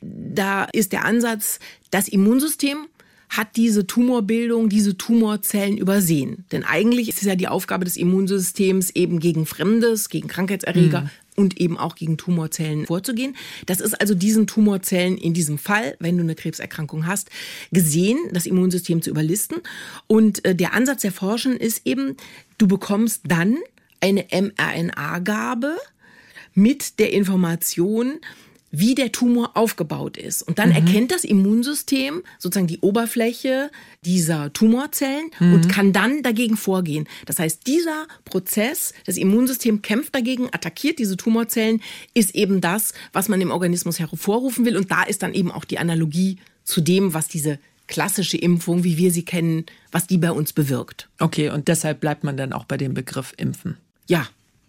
Da ist der Ansatz, das Immunsystem hat diese Tumorbildung, diese Tumorzellen übersehen. Denn eigentlich ist es ja die Aufgabe des Immunsystems, eben gegen Fremdes, gegen Krankheitserreger, mhm. und eben auch gegen Tumorzellen vorzugehen. Das ist also diesen Tumorzellen in diesem Fall, wenn du eine Krebserkrankung hast, gesehen, das Immunsystem zu überlisten. Und äh, der Ansatz der Forschenden ist eben, du bekommst dann eine mRNA-Gabe mit der Information, wie der Tumor aufgebaut ist. Und dann mhm. erkennt das Immunsystem sozusagen die Oberfläche dieser Tumorzellen mhm. und kann dann dagegen vorgehen. Das heißt, dieser Prozess, das Immunsystem kämpft dagegen, attackiert diese Tumorzellen, ist eben das, was man im Organismus hervorrufen will. Und da ist dann eben auch die Analogie zu dem, was diese klassische Impfung, wie wir sie kennen, was die bei uns bewirkt. Okay, und deshalb bleibt man dann auch bei dem Begriff Impfen. Ja.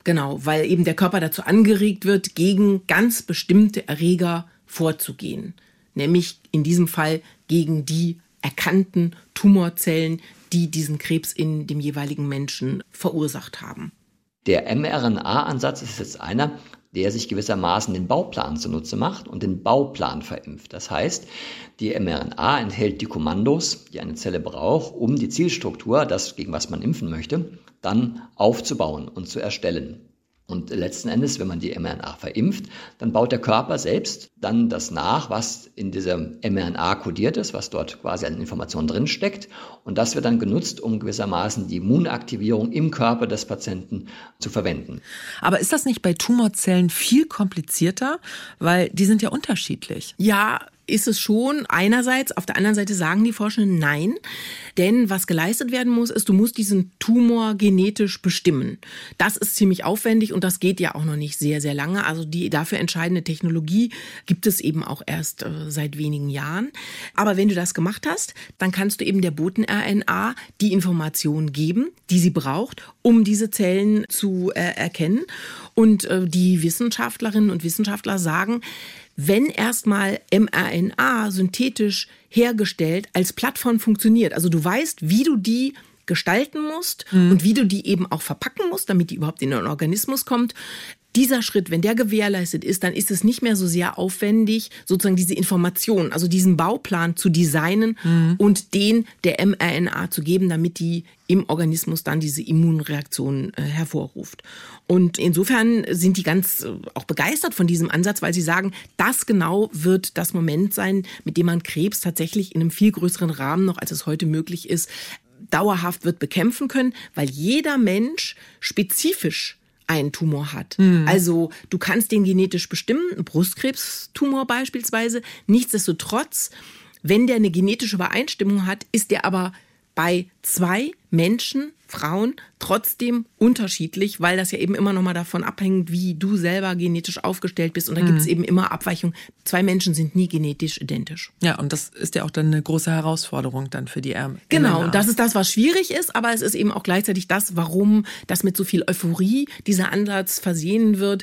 Genau, weil eben der Körper dazu angeregt wird, gegen ganz bestimmte Erreger vorzugehen. Nämlich in diesem Fall gegen die erkannten Tumorzellen, die diesen Krebs in dem jeweiligen Menschen verursacht haben. Der mRNA-Ansatz ist jetzt einer, der sich gewissermaßen den Bauplan zunutze macht und den Bauplan verimpft. Das heißt, die mRNA enthält die Kommandos, die eine Zelle braucht, um die Zielstruktur, das gegen was man impfen möchte, dann aufzubauen und zu erstellen. Und letzten Endes, wenn man die mRNA verimpft, dann baut der Körper selbst dann das nach, was in dieser mRNA kodiert ist, was dort quasi an Informationen drinsteckt. Und das wird dann genutzt, um gewissermaßen die Immunaktivierung im Körper des Patienten zu verwenden. Aber ist das nicht bei Tumorzellen viel komplizierter? Weil die sind ja unterschiedlich. Ja, ist es schon einerseits. Auf der anderen Seite sagen die Forschenden nein. Denn was geleistet werden muss, ist, du musst diesen Tumor genetisch bestimmen. Das ist ziemlich aufwendig und das geht ja auch noch nicht sehr, sehr lange. Also die dafür entscheidende Technologie gibt es eben auch erst äh, seit wenigen Jahren. Aber wenn du das gemacht hast, dann kannst du eben der Boten-R N A die Information geben, die sie braucht, um diese Zellen zu äh, erkennen. Und äh, die Wissenschaftlerinnen und Wissenschaftler sagen, wenn erstmal mRNA synthetisch hergestellt als Plattform funktioniert, also du weißt, wie du die gestalten musst mhm. und wie du die eben auch verpacken musst, damit die überhaupt in den Organismus kommt, dieser Schritt, wenn der gewährleistet ist, dann ist es nicht mehr so sehr aufwendig, sozusagen diese Information, also diesen Bauplan zu designen mhm. und den der mRNA zu geben, damit die im Organismus dann diese Immunreaktion äh, hervorruft. Und insofern sind die ganz äh, auch begeistert von diesem Ansatz, weil sie sagen, das genau wird das Moment sein, mit dem man Krebs tatsächlich in einem viel größeren Rahmen noch, als es heute möglich ist, dauerhaft wird bekämpfen können, weil jeder Mensch spezifisch einen Tumor hat. Mhm. Also du kannst den genetisch bestimmen, ein Brustkrebstumor beispielsweise. Nichtsdestotrotz, wenn der eine genetische Übereinstimmung hat, ist der aber bei zwei Menschen, Frauen, trotzdem unterschiedlich, weil das ja eben immer noch mal davon abhängt, wie du selber genetisch aufgestellt bist. Und da mhm. gibt es eben immer Abweichungen. Zwei Menschen sind nie genetisch identisch. Ja, und das ist ja auch dann eine große Herausforderung dann für die Ärmel. Genau, und das ist das, was schwierig ist, aber es ist eben auch gleichzeitig das, warum das mit so viel Euphorie dieser Ansatz versehen wird,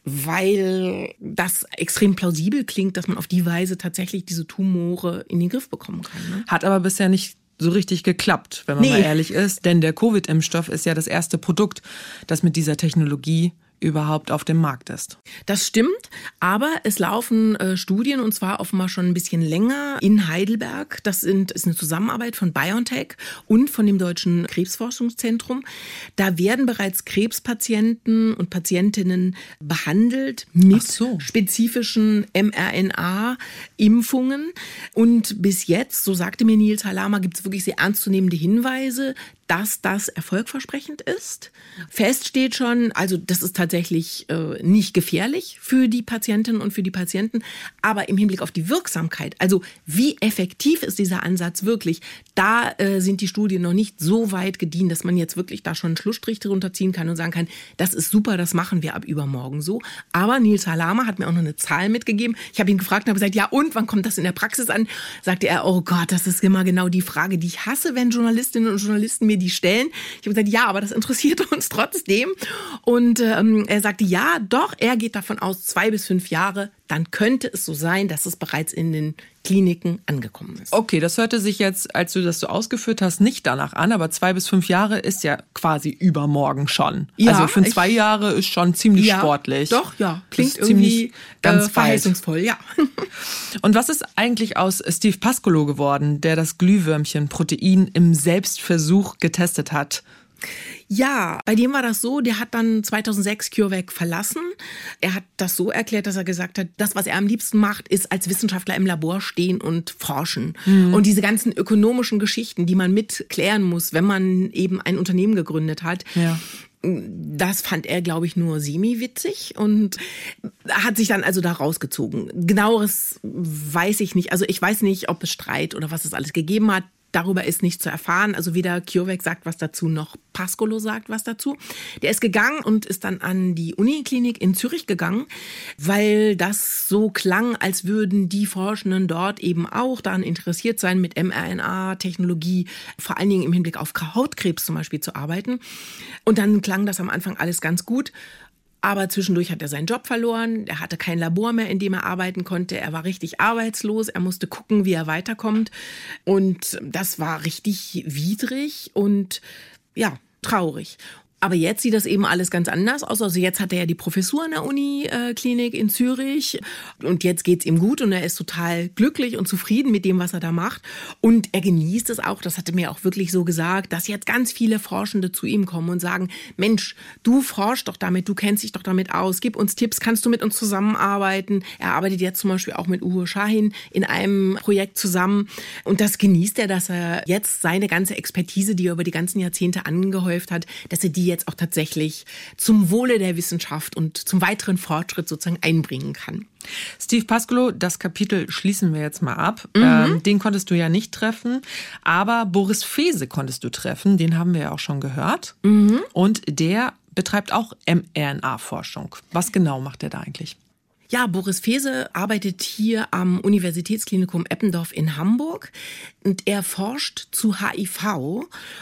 weil das extrem plausibel klingt, dass man auf die Weise tatsächlich diese Tumore in den Griff bekommen kann. Ne? Hat aber bisher nicht so richtig geklappt, wenn man nee. mal ehrlich ist. Denn der Covid-Impfstoff ist ja das erste Produkt, das mit dieser Technologie überhaupt auf dem Markt ist. Das stimmt, aber es laufen äh, Studien und zwar offenbar schon ein bisschen länger in Heidelberg. Das sind, ist eine Zusammenarbeit von BioNTech und von dem Deutschen Krebsforschungszentrum. Da werden bereits Krebspatienten und Patientinnen behandelt mit so. spezifischen mRNA-Impfungen. Und bis jetzt, so sagte mir Nils Halama, gibt es wirklich sehr ernstzunehmende Hinweise, dass das erfolgversprechend ist. Fest steht schon, also das ist tatsächlich äh, nicht gefährlich für die Patientinnen und für die Patienten, aber im Hinblick auf die Wirksamkeit, also wie effektiv ist dieser Ansatz wirklich, da äh, sind die Studien noch nicht so weit gediehen, dass man jetzt wirklich da schon einen Schlussstrich drunter ziehen kann und sagen kann, das ist super, das machen wir ab übermorgen so. Aber Nils Halama hat mir auch noch eine Zahl mitgegeben. Ich habe ihn gefragt und habe gesagt, ja und, wann kommt das in der Praxis an? Sagte er, oh Gott, das ist immer genau die Frage, die ich hasse, wenn Journalistinnen und Journalisten mir die stellen. Ich habe gesagt, ja, aber das interessiert uns trotzdem. Und ähm, er sagte, ja, doch, er geht davon aus, zwei bis fünf Jahre, dann könnte es so sein, dass es bereits in den Kliniken angekommen ist. Okay, das hörte sich jetzt, als du das so ausgeführt hast, nicht danach an, aber zwei bis fünf Jahre ist ja quasi übermorgen schon. Ja, also für zwei Jahre ist schon ziemlich ja, sportlich. Doch, ja, klingt irgendwie ganz äh, verheißungsvoll, ja. Und was ist eigentlich aus Steve Pascolo geworden, der das Glühwürmchen-Protein im Selbstversuch getestet hat? Ja, bei dem war das so, der hat dann zweitausendsechs CureVac verlassen. Er hat das so erklärt, dass er gesagt hat, das, was er am liebsten macht, ist als Wissenschaftler im Labor stehen und forschen. Mhm. Und diese ganzen ökonomischen Geschichten, die man mitklären muss, wenn man eben ein Unternehmen gegründet hat, ja. Das fand er, glaube ich, nur semi-witzig und hat sich dann also da rausgezogen. Genaueres weiß ich nicht. Also ich weiß nicht, ob es Streit oder was es alles gegeben hat. Darüber ist nichts zu erfahren. Also weder CureVac sagt was dazu, noch Pascolo sagt was dazu. Der ist gegangen und ist dann an die Uniklinik in Zürich gegangen, weil das so klang, als würden die Forschenden dort eben auch daran interessiert sein, mit mRNA-Technologie, vor allen Dingen im Hinblick auf Hautkrebs zum Beispiel zu arbeiten. Und dann klang das am Anfang alles ganz gut. Aber zwischendurch hat er seinen Job verloren, er hatte kein Labor mehr, in dem er arbeiten konnte, er war richtig arbeitslos, er musste gucken, wie er weiterkommt. Und das war richtig widrig und ja, traurig. Aber jetzt sieht das eben alles ganz anders aus. Also jetzt hat er ja die Professur an der Uniklinik in Zürich und jetzt geht's ihm gut und er ist total glücklich und zufrieden mit dem, was er da macht. Und er genießt es auch, das hat er mir auch wirklich so gesagt, dass jetzt ganz viele Forschende zu ihm kommen und sagen, Mensch, du forschst doch damit, du kennst dich doch damit aus, gib uns Tipps, kannst du mit uns zusammenarbeiten? Er arbeitet jetzt zum Beispiel auch mit Uwe Schahin in einem Projekt zusammen und das genießt er, dass er jetzt seine ganze Expertise, die er über die ganzen Jahrzehnte angehäuft hat, dass er die jetzt auch tatsächlich zum Wohle der Wissenschaft und zum weiteren Fortschritt sozusagen einbringen kann. Steve Pascolo, das Kapitel schließen wir jetzt mal ab. Mhm. Ähm, den konntest du ja nicht treffen, aber Boris Fese konntest du treffen, den haben wir ja auch schon gehört. Mhm. Und der betreibt auch mRNA-Forschung. Was genau macht er da eigentlich? Ja, Boris Fese arbeitet hier am Universitätsklinikum Eppendorf in Hamburg und er forscht zu H I V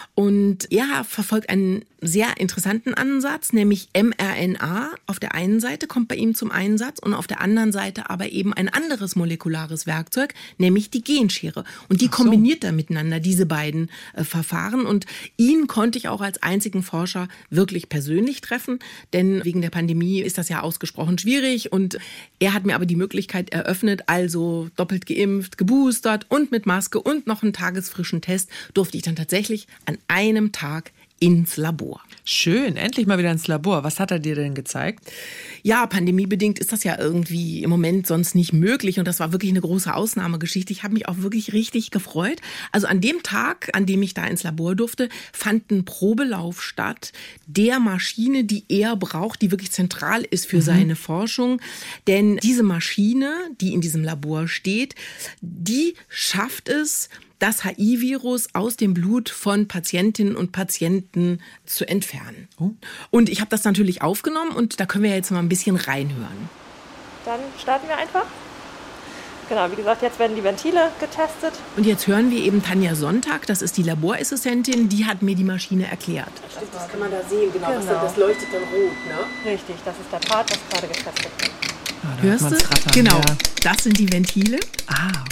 und er verfolgt einen sehr interessanten Ansatz, nämlich mRNA auf der einen Seite kommt bei ihm zum Einsatz und auf der anderen Seite aber eben ein anderes molekulares Werkzeug, nämlich die Genschere. Und die Ach so. kombiniert er miteinander, diese beiden äh, Verfahren. Und ihn konnte ich auch als einzigen Forscher wirklich persönlich treffen, denn wegen der Pandemie ist das ja ausgesprochen schwierig und er hat mir aber die Möglichkeit eröffnet, also doppelt geimpft, geboostert und mit Maske und noch einen tagesfrischen Test durfte ich dann tatsächlich an einem Tag ins Labor. Schön, endlich mal wieder ins Labor. Was hat er dir denn gezeigt? Ja, pandemiebedingt ist das ja irgendwie im Moment sonst nicht möglich und das war wirklich eine große Ausnahmegeschichte. Ich habe mich auch wirklich richtig gefreut. Also an dem Tag, an dem ich da ins Labor durfte, fand ein Probelauf statt der Maschine, die er braucht, die wirklich zentral ist für mhm. seine Forschung. Denn diese Maschine, die in diesem Labor steht, die schafft es, das H I V-Virus aus dem Blut von Patientinnen und Patienten zu entfernen. Oh. Und ich habe das natürlich aufgenommen und da können wir jetzt mal ein bisschen reinhören. Dann starten wir einfach. Genau, wie gesagt, jetzt werden die Ventile getestet. Und jetzt hören wir eben Tanja Sonntag, das ist die Laborassistentin, die hat mir die Maschine erklärt. Das kann man da sehen, genau. genau. Das, das leuchtet dann rot, ne? Richtig, das ist der Part, das gerade getestet wird. Ah, hörst du? Rattern, genau, ja. Das sind die Ventile. Ah, okay.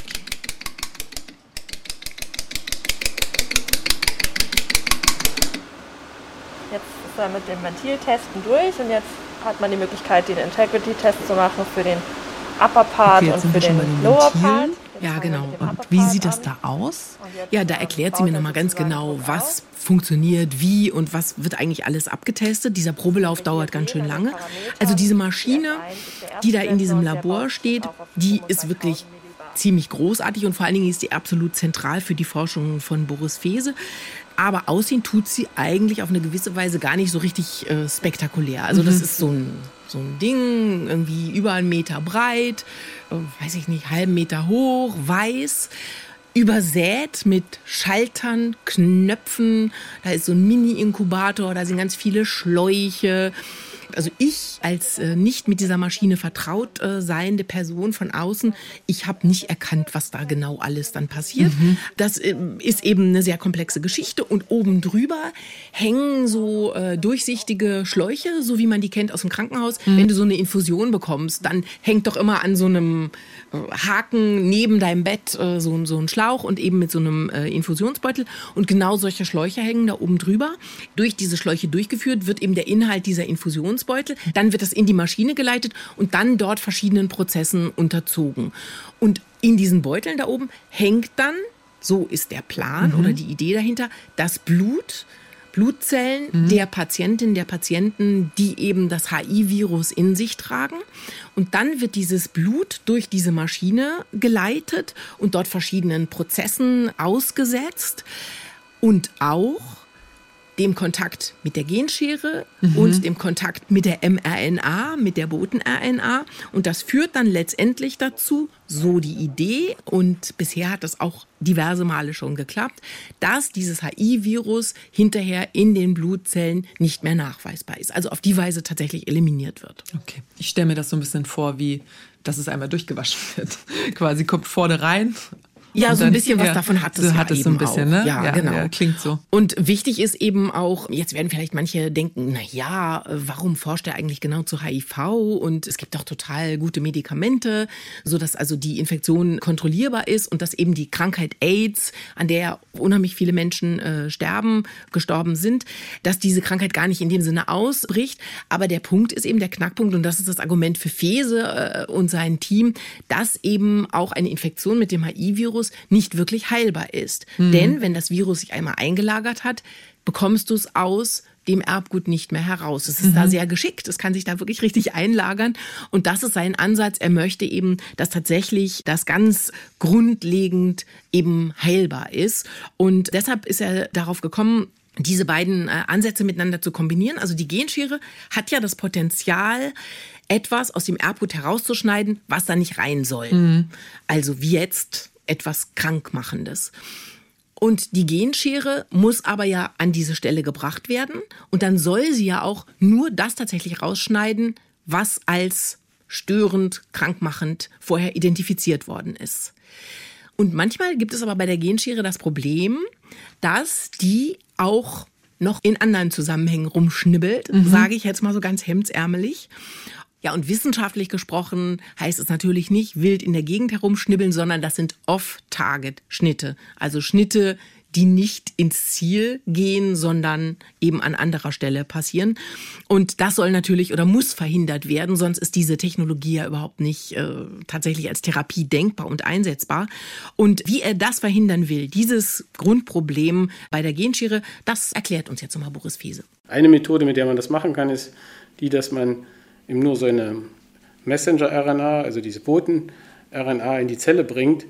Jetzt ist er mit dem Ventiltesten durch und jetzt hat man die Möglichkeit, den Integrity-Test zu machen für den Upper Part okay, und für den, den Lower Part. Ja, genau. Und wie sieht das da aus? Ja, da erklärt sie mir nochmal ganz genau, was funktioniert, wie und was wird eigentlich alles abgetestet. Dieser Probelauf dauert ganz schön lange. Also diese Maschine, die da in diesem Labor steht, die ist wirklich ziemlich großartig und vor allen Dingen ist die absolut zentral für die Forschung von Boris Fese. Aber aussehen tut sie eigentlich auf eine gewisse Weise gar nicht so richtig äh, spektakulär. Also das mhm. ist so ein, so ein Ding, irgendwie über einen Meter breit, äh, weiß ich nicht, halben Meter hoch, weiß, übersät mit Schaltern, Knöpfen. Da ist so ein Mini-Inkubator, da sind ganz viele Schläuche. Also ich als äh, nicht mit dieser Maschine vertraut äh, seiende Person von außen, ich habe nicht erkannt, was da genau alles dann passiert. Mhm. Das äh, ist eben eine sehr komplexe Geschichte und oben drüber hängen so äh, durchsichtige Schläuche, so wie man die kennt aus dem Krankenhaus. Mhm. Wenn du so eine Infusion bekommst, dann hängt doch immer an so einem äh, Haken neben deinem Bett äh, so, so ein Schlauch und eben mit so einem äh, Infusionsbeutel. Und genau solche Schläuche hängen da oben drüber. Durch diese Schläuche durchgeführt wird eben der Inhalt dieser Infusionsbeutel. Dann wird das in die Maschine geleitet und dann dort verschiedenen Prozessen unterzogen. Und in diesen Beuteln da oben hängt dann, so ist der Plan mhm. oder die Idee dahinter, das Blut, Blutzellen mhm. der Patientin, der Patienten, die eben das H I V-Virus in sich tragen. Und dann wird dieses Blut durch diese Maschine geleitet und dort verschiedenen Prozessen ausgesetzt und auch dem Kontakt mit der Genschere mhm. und dem Kontakt mit der mRNA, mit der Boten-R N A. Und das führt dann letztendlich dazu, so die Idee, und bisher hat das auch diverse Male schon geklappt, dass dieses H I-Virus hinterher in den Blutzellen nicht mehr nachweisbar ist. Also auf die Weise tatsächlich eliminiert wird. Okay, ich stelle mir das so ein bisschen vor, wie, dass es einmal durchgewaschen wird. Quasi kommt vorne rein. Ja, und so ein bisschen was ja, davon hat es so ja hat es eben so ein bisschen, auch. Ne? Ja, ja, genau. Ja, klingt so. Und wichtig ist eben auch, jetzt werden vielleicht manche denken, na ja, warum forscht er eigentlich genau zu H I V? Und es gibt doch total gute Medikamente, sodass also die Infektion kontrollierbar ist und dass eben die Krankheit AIDS, an der unheimlich viele Menschen äh, sterben, gestorben sind, dass diese Krankheit gar nicht in dem Sinne ausbricht. Aber der Punkt ist eben der Knackpunkt, und das ist das Argument für Fese äh, und sein Team, dass eben auch eine Infektion mit dem H I-Virus nicht wirklich heilbar ist. Mhm. Denn wenn das Virus sich einmal eingelagert hat, bekommst du es aus dem Erbgut nicht mehr heraus. Es ist mhm. da sehr geschickt. Es kann sich da wirklich richtig einlagern. Und das ist sein Ansatz. Er möchte eben, dass tatsächlich das ganz grundlegend eben heilbar ist. Und deshalb ist er darauf gekommen, diese beiden äh, Ansätze miteinander zu kombinieren. Also die Genschere hat ja das Potenzial, etwas aus dem Erbgut herauszuschneiden, was da nicht rein soll. Mhm. Also wie jetzt etwas Krankmachendes. Und die Genschere muss aber ja an diese Stelle gebracht werden. Und dann soll sie ja auch nur das tatsächlich rausschneiden, was als störend, krankmachend vorher identifiziert worden ist. Und manchmal gibt es aber bei der Genschere das Problem, dass die auch noch in anderen Zusammenhängen rumschnibbelt, mhm. sage ich jetzt mal so ganz hemdsärmelig. Ja, und wissenschaftlich gesprochen heißt es natürlich nicht wild in der Gegend herumschnibbeln, sondern das sind Off-Target-Schnitte. Also Schnitte, die nicht ins Ziel gehen, sondern eben an anderer Stelle passieren. Und das soll natürlich oder muss verhindert werden, sonst ist diese Technologie ja überhaupt nicht äh, tatsächlich als Therapie denkbar und einsetzbar. Und wie er das verhindern will, dieses Grundproblem bei der Genschere, das erklärt uns jetzt nochmal Boris Fese. Eine Methode, mit der man das machen kann, ist die, dass man eben nur so eine Messenger-R N A, also diese Boten-R N A in die Zelle bringt,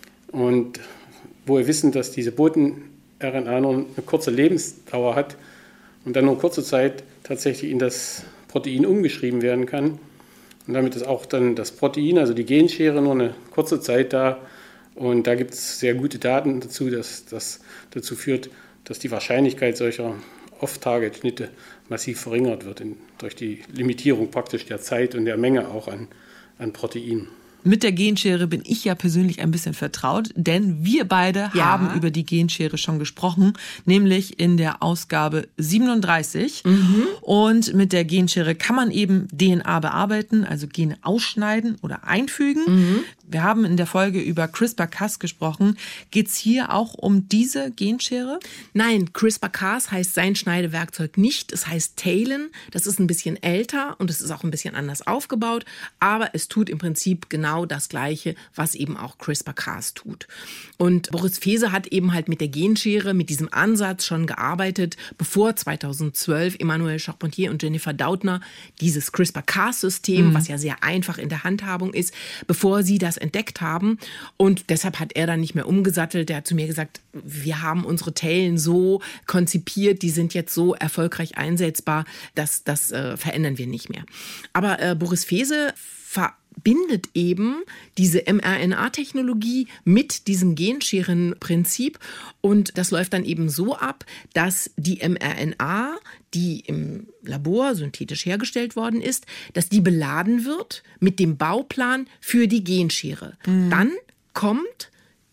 und wo wir wissen, dass diese Boten-R N A nur eine kurze Lebensdauer hat und dann nur kurze Zeit tatsächlich in das Protein umgeschrieben werden kann. Und damit ist auch dann das Protein, also die Genschere, nur eine kurze Zeit da. Und da gibt es sehr gute Daten dazu, dass das dazu führt, dass die Wahrscheinlichkeit solcher Off-Target-Schnitte massiv verringert wird in, durch die Limitierung praktisch der Zeit und der Menge auch an, an Protein. Mit der Genschere bin ich ja persönlich ein bisschen vertraut, denn wir beide ja. haben über die Genschere schon gesprochen, nämlich in der Ausgabe siebenunddreißig. Mhm. Und mit der Genschere kann man eben D N A bearbeiten, also Gene ausschneiden oder einfügen. Mhm. Wir haben in der Folge über CRISPR-Cas gesprochen. Geht es hier auch um diese Genschere? Nein, CRISPR-Cas heißt sein Schneidewerkzeug nicht. Es heißt Talon. Das ist ein bisschen älter und es ist auch ein bisschen anders aufgebaut. Aber es tut im Prinzip genau das Gleiche, was eben auch CRISPR-Cas tut. Und Boris Fese hat eben halt mit der Genschere, mit diesem Ansatz schon gearbeitet, bevor zweitausendzwölf Emmanuelle Charpentier und Jennifer Doudna dieses CRISPR-Cas-System, mhm. was ja sehr einfach in der Handhabung ist, bevor sie das entdeckt haben. Und deshalb hat er dann nicht mehr umgesattelt. Er hat zu mir gesagt, wir haben unsere Talon so konzipiert, die sind jetzt so erfolgreich einsetzbar, dass das äh, verändern wir nicht mehr. Aber äh, Boris Fese verbindet eben diese mRNA-Technologie mit diesem Genscherenprinzip. Und das läuft dann eben so ab, dass die mRNA, die im Labor synthetisch hergestellt worden ist, dass die beladen wird mit dem Bauplan für die Genschere. Mhm. Dann kommt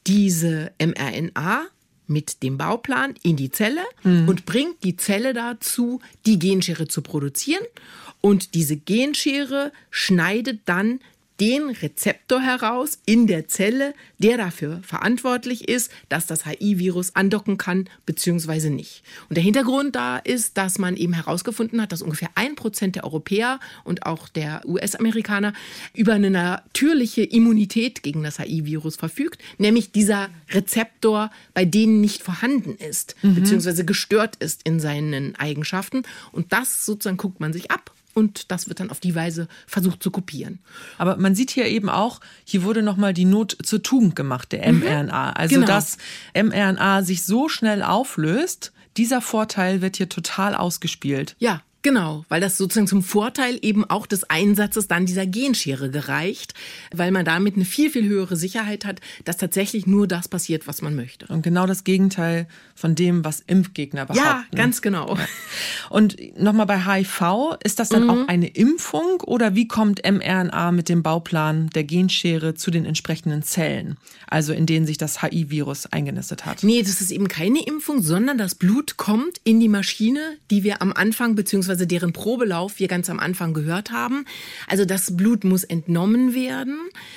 diese mRNA mit dem Bauplan in die Zelle mhm. und bringt die Zelle dazu, die Genschere zu produzieren. Und diese Genschere schneidet dann den Rezeptor heraus in der Zelle, der dafür verantwortlich ist, dass das H I-Virus andocken kann bzw. nicht. Und der Hintergrund da ist, dass man eben herausgefunden hat, dass ungefähr ein Prozent der Europäer und auch der U S-Amerikaner über eine natürliche Immunität gegen das H I-Virus verfügt, nämlich dieser Rezeptor bei denen nicht vorhanden ist mhm. bzw. gestört ist in seinen Eigenschaften. Und das sozusagen guckt man sich ab. Und das wird dann auf die Weise versucht zu kopieren. Aber man sieht hier eben auch, hier wurde nochmal die Not zur Tugend gemacht, der mRNA. Also, genau. dass mRNA sich so schnell auflöst, dieser Vorteil wird hier total ausgespielt. Ja. Genau, weil das sozusagen zum Vorteil eben auch des Einsatzes dann dieser Genschere gereicht, weil man damit eine viel, viel höhere Sicherheit hat, dass tatsächlich nur das passiert, was man möchte. Und genau das Gegenteil von dem, was Impfgegner behaupten. Ja, ganz genau. Und nochmal bei H I V, ist das dann mhm. auch eine Impfung oder wie kommt mRNA mit dem Bauplan der Genschere zu den entsprechenden Zellen, also in denen sich das H I-Virus eingenistet hat? Nee, das ist eben keine Impfung, sondern das Blut kommt in die Maschine, die wir am Anfang bzw. deren Probelauf wir ganz am Anfang gehört haben. Also das Blut muss entnommen werden,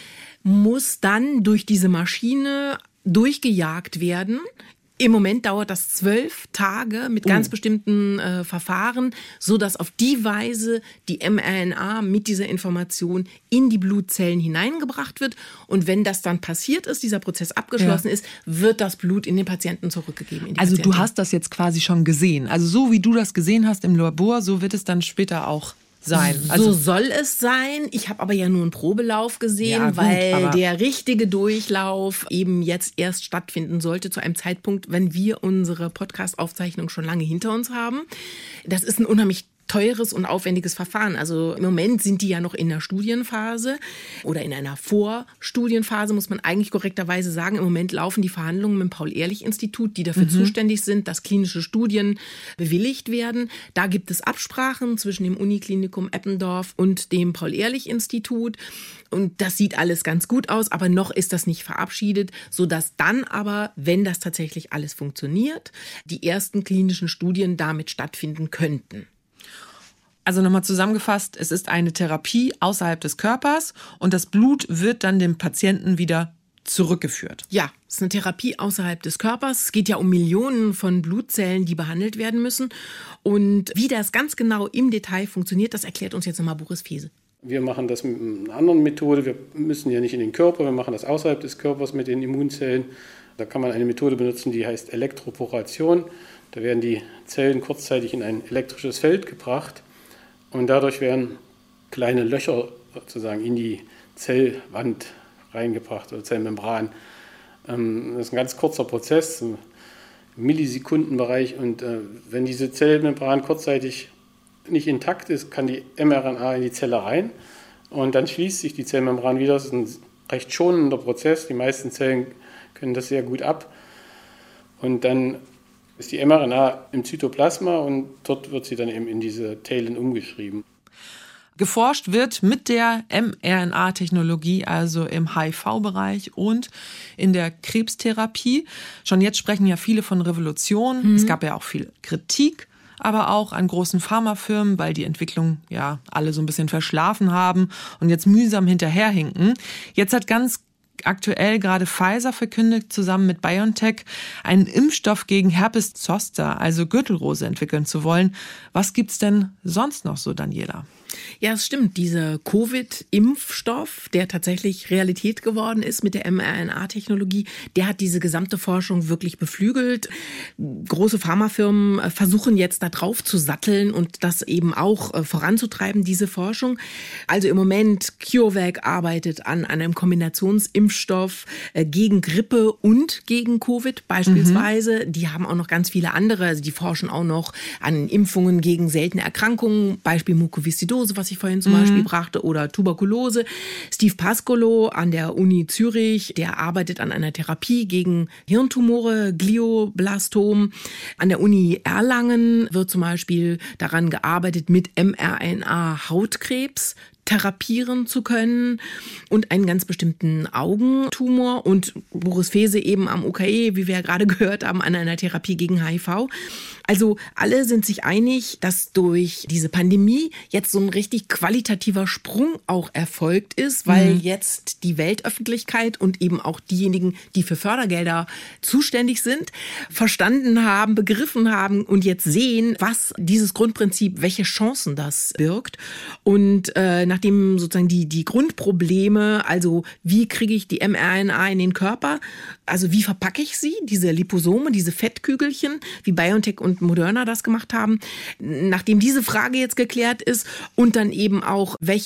muss dann durch diese Maschine durchgejagt werden. Im Moment dauert das zwölf Tage mit ganz oh. bestimmten äh, Verfahren, sodass auf die Weise die mRNA mit dieser Information in die Blutzellen hineingebracht wird. Und wenn das dann passiert ist, dieser Prozess abgeschlossen ja. ist, wird das Blut in den Patienten zurückgegeben. In die also Patienten. Du hast das jetzt quasi schon gesehen. Also so wie du das gesehen hast im Labor, so wird es dann später auch sein. Also, so soll es sein. Ich habe aber ja nur einen Probelauf gesehen, ja, gut, weil der richtige Durchlauf eben jetzt erst stattfinden sollte zu einem Zeitpunkt, wenn wir unsere Podcast-Aufzeichnung schon lange hinter uns haben. Das ist ein unheimlich teures und aufwendiges Verfahren. Also im Moment sind die ja noch in der Studienphase oder in einer Vorstudienphase, muss man eigentlich korrekterweise sagen. Im Moment laufen die Verhandlungen mit dem Paul-Ehrlich-Institut, die dafür mhm. zuständig sind, dass klinische Studien bewilligt werden. Da gibt es Absprachen zwischen dem Uniklinikum Eppendorf und dem Paul-Ehrlich-Institut. Und das sieht alles ganz gut aus, aber noch ist das nicht verabschiedet, sodass dann aber, wenn das tatsächlich alles funktioniert, die ersten klinischen Studien damit stattfinden könnten. Also nochmal zusammengefasst, es ist eine Therapie außerhalb des Körpers und das Blut wird dann dem Patienten wieder zurückgeführt. Ja, es ist eine Therapie außerhalb des Körpers. Es geht ja um Millionen von Blutzellen, die behandelt werden müssen. Und wie das ganz genau im Detail funktioniert, das erklärt uns jetzt nochmal Boris Fehse. Wir machen das mit einer anderen Methode. Wir müssen ja nicht in den Körper, wir machen das außerhalb des Körpers mit den Immunzellen. Da kann man eine Methode benutzen, die heißt Elektroporation. Da werden die Zellen kurzzeitig in ein elektrisches Feld gebracht. Und dadurch werden kleine Löcher sozusagen in die Zellwand reingebracht oder Zellmembran. Das ist ein ganz kurzer Prozess, im Millisekundenbereich. Und wenn diese Zellmembran kurzzeitig nicht intakt ist, kann die mRNA in die Zelle rein. Und dann schließt sich die Zellmembran wieder. Das ist ein recht schonender Prozess. Die meisten Zellen können das sehr gut ab. Und dann ist die mRNA im Zytoplasma und dort wird sie dann eben in diese Teilen umgeschrieben. Geforscht wird mit der mRNA-Technologie, also im H I V-Bereich und in der Krebstherapie. Schon jetzt sprechen ja viele von Revolution. Mhm. Es gab ja auch viel Kritik, aber auch an großen Pharmafirmen, weil die Entwicklung ja alle so ein bisschen verschlafen haben und jetzt mühsam hinterherhinken. Jetzt hat ganz aktuell gerade Pfizer verkündet, zusammen mit BioNTech einen Impfstoff gegen Herpes zoster, also Gürtelrose, entwickeln zu wollen. Was gibt's denn sonst noch so, Daniela? Ja, es stimmt. Dieser Covid-Impfstoff, der tatsächlich Realität geworden ist mit der mRNA-Technologie, der hat diese gesamte Forschung wirklich beflügelt. Große Pharmafirmen versuchen jetzt da drauf zu satteln und das eben auch voranzutreiben, diese Forschung. Also im Moment, CureVac arbeitet an einem Kombinationsimpfstoff gegen Grippe und gegen Covid beispielsweise. Mhm. Die haben auch noch ganz viele andere, also die forschen auch noch an Impfungen gegen seltene Erkrankungen, Beispiel Mukoviszidose, was ich vorhin zum mhm. Beispiel brachte, oder Tuberkulose. Steve Pascolo an der Uni Zürich, der arbeitet an einer Therapie gegen Hirntumore, Glioblastom. An der Uni Erlangen wird zum Beispiel daran gearbeitet, mit mRNA Hautkrebs therapieren zu können und einen ganz bestimmten Augentumor. Und Boris Fehse eben am U K E, wie wir ja gerade gehört haben, an einer Therapie gegen H I V. Also alle sind sich einig, dass durch diese Pandemie jetzt so ein richtig qualitativer Sprung auch erfolgt ist, weil mhm. jetzt die Weltöffentlichkeit und eben auch diejenigen, die für Fördergelder zuständig sind, verstanden haben, begriffen haben und jetzt sehen, was dieses Grundprinzip, welche Chancen das birgt. Und äh, nachdem sozusagen die, die Grundprobleme, also wie kriege ich die mRNA in den Körper, also wie verpacke ich sie, diese Liposome, diese Fettkügelchen, wie BioNTech und Moderna das gemacht haben, nachdem diese Frage jetzt geklärt ist und dann eben auch, welche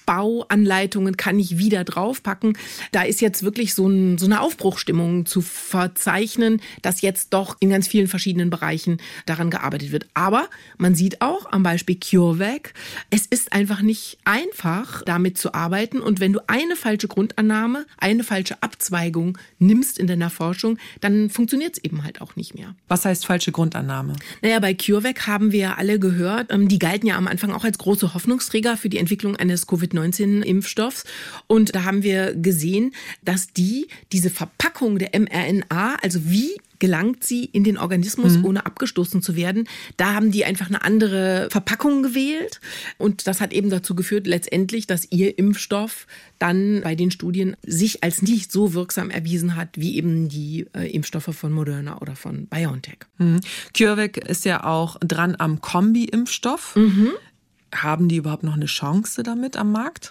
Nachbauanleitungen kann ich wieder draufpacken. Da ist jetzt wirklich so, ein, so eine Aufbruchstimmung zu verzeichnen, dass jetzt doch in ganz vielen verschiedenen Bereichen daran gearbeitet wird. Aber man sieht auch am Beispiel CureVac, es ist einfach nicht einfach, damit zu arbeiten. Und wenn du eine falsche Grundannahme, eine falsche Abzweigung nimmst in deiner Forschung, dann funktioniert es eben halt auch nicht mehr. Was heißt falsche Grundannahme? Naja, bei CureVac haben wir alle gehört, die galten ja am Anfang auch als große Hoffnungsträger für die Entwicklung eines Covid neunzehn Impfstoffs. Und da haben wir gesehen, dass die diese Verpackung der mRNA, also wie gelangt sie in den Organismus, mhm. ohne abgestoßen zu werden. Da haben die einfach eine andere Verpackung gewählt. Und das hat eben dazu geführt, letztendlich, dass ihr Impfstoff dann bei den Studien sich als nicht so wirksam erwiesen hat, wie eben die äh, Impfstoffe von Moderna oder von BioNTech. Mhm. CureVac ist ja auch dran am Kombi-Impfstoff. Mhm. Haben die überhaupt noch eine Chance damit am Markt?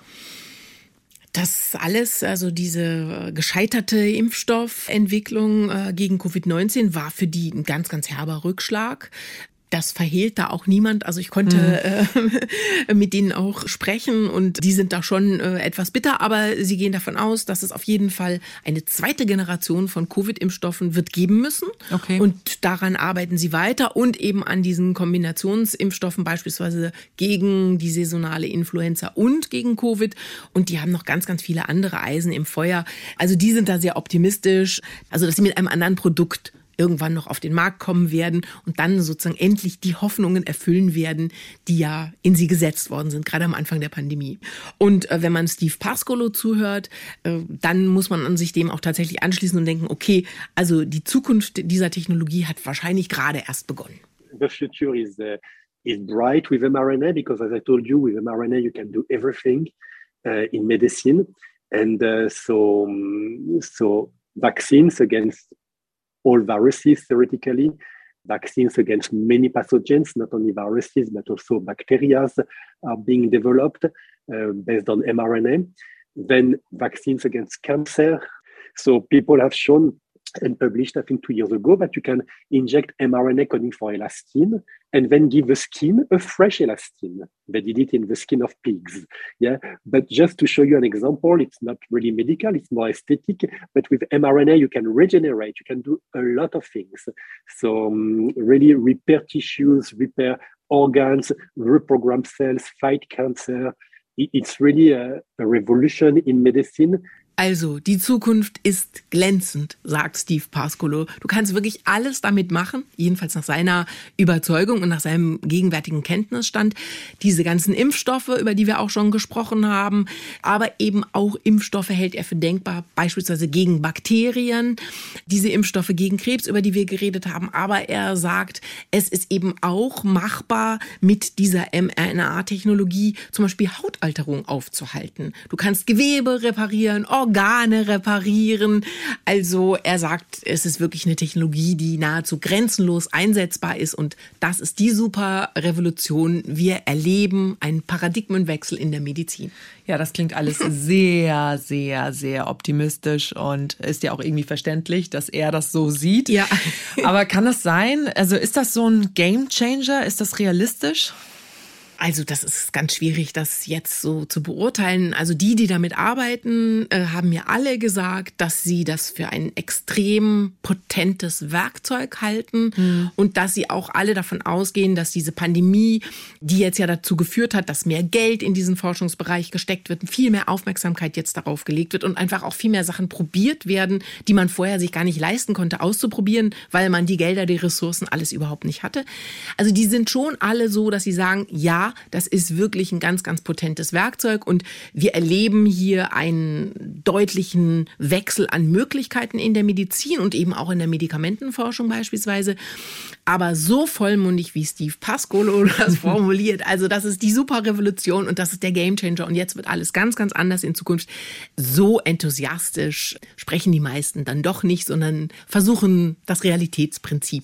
Das alles, also diese gescheiterte Impfstoffentwicklung äh, gegen Covid neunzehn war für die ein ganz, ganz herber Rückschlag. Das verhehlt da auch niemand. Also ich konnte mhm. äh, mit denen auch sprechen und die sind da schon äh, etwas bitter, aber sie gehen davon aus, dass es auf jeden Fall eine zweite Generation von Covid-Impfstoffen wird geben müssen. Okay. Und daran arbeiten sie weiter und eben an diesen Kombinationsimpfstoffen, beispielsweise gegen die saisonale Influenza und gegen Covid. Und die haben noch ganz, ganz viele andere Eisen im Feuer. Also die sind da sehr optimistisch, also dass sie mit einem anderen Produkt irgendwann noch auf den Markt kommen werden und dann sozusagen endlich die Hoffnungen erfüllen werden, die ja in sie gesetzt worden sind, gerade am Anfang der Pandemie. Und äh, wenn man Steve Pascolo zuhört, äh, dann muss man an sich dem auch tatsächlich anschließen und denken, okay, also die Zukunft dieser Technologie hat wahrscheinlich gerade erst begonnen. The future is, uh, is bright with mRNA because, as I told you, with mRNA you can do everything uh, in medicine. And uh, so, um, so vaccines against all viruses, theoretically, vaccines against many pathogens, not only viruses, but also bacteria are being developed uh, based on mRNA. Then vaccines against cancer. So people have shown and published, I think, two years ago, that you can inject mRNA coding for elastin and then give the skin a fresh elastin. They did it in the skin of pigs. Yeah, but just to show you an example, it's not really medical, it's more aesthetic, but with mRNA, you can regenerate, you can do a lot of things. So um, really repair tissues, repair organs, reprogram cells, fight cancer. It's really a, a revolution in medicine. Also, die Zukunft ist glänzend, sagt Steve Pascolo. Du kannst wirklich alles damit machen, jedenfalls nach seiner Überzeugung und nach seinem gegenwärtigen Kenntnisstand. Diese ganzen Impfstoffe, über die wir auch schon gesprochen haben, aber eben auch Impfstoffe hält er für denkbar, beispielsweise gegen Bakterien, diese Impfstoffe gegen Krebs, über die wir geredet haben. Aber er sagt, es ist eben auch machbar, mit dieser mRNA-Technologie zum Beispiel Hautalterung aufzuhalten. Du kannst Gewebe reparieren, Organe reparieren. Also er sagt, es ist wirklich eine Technologie, die nahezu grenzenlos einsetzbar ist und das ist die super Revolution. Wir erleben einen Paradigmenwechsel in der Medizin. Ja, das klingt alles sehr, sehr, sehr optimistisch und ist ja auch irgendwie verständlich, dass er das so sieht. Ja. Aber kann das sein? Also ist das so ein Gamechanger? Ist das realistisch? Also das ist ganz schwierig, das jetzt so zu beurteilen. Also die, die damit arbeiten, äh, haben mir alle gesagt, dass sie das für ein extrem potentes Werkzeug halten mhm. und dass sie auch alle davon ausgehen, dass diese Pandemie, die jetzt ja dazu geführt hat, dass mehr Geld in diesen Forschungsbereich gesteckt wird, viel mehr Aufmerksamkeit jetzt darauf gelegt wird und einfach auch viel mehr Sachen probiert werden, die man vorher sich gar nicht leisten konnte, auszuprobieren, weil man die Gelder, die Ressourcen, alles überhaupt nicht hatte. Also die sind schon alle so, dass sie sagen, ja, das ist wirklich ein ganz, ganz potentes Werkzeug und wir erleben hier einen deutlichen Wechsel an Möglichkeiten in der Medizin und eben auch in der Medikamentenforschung beispielsweise. Aber so vollmundig, wie Steve Pascolo das formuliert, also das ist die super Revolution und das ist der Gamechanger und jetzt wird alles ganz, ganz anders in Zukunft. So enthusiastisch sprechen die meisten dann doch nicht, sondern versuchen, das Realitätsprinzip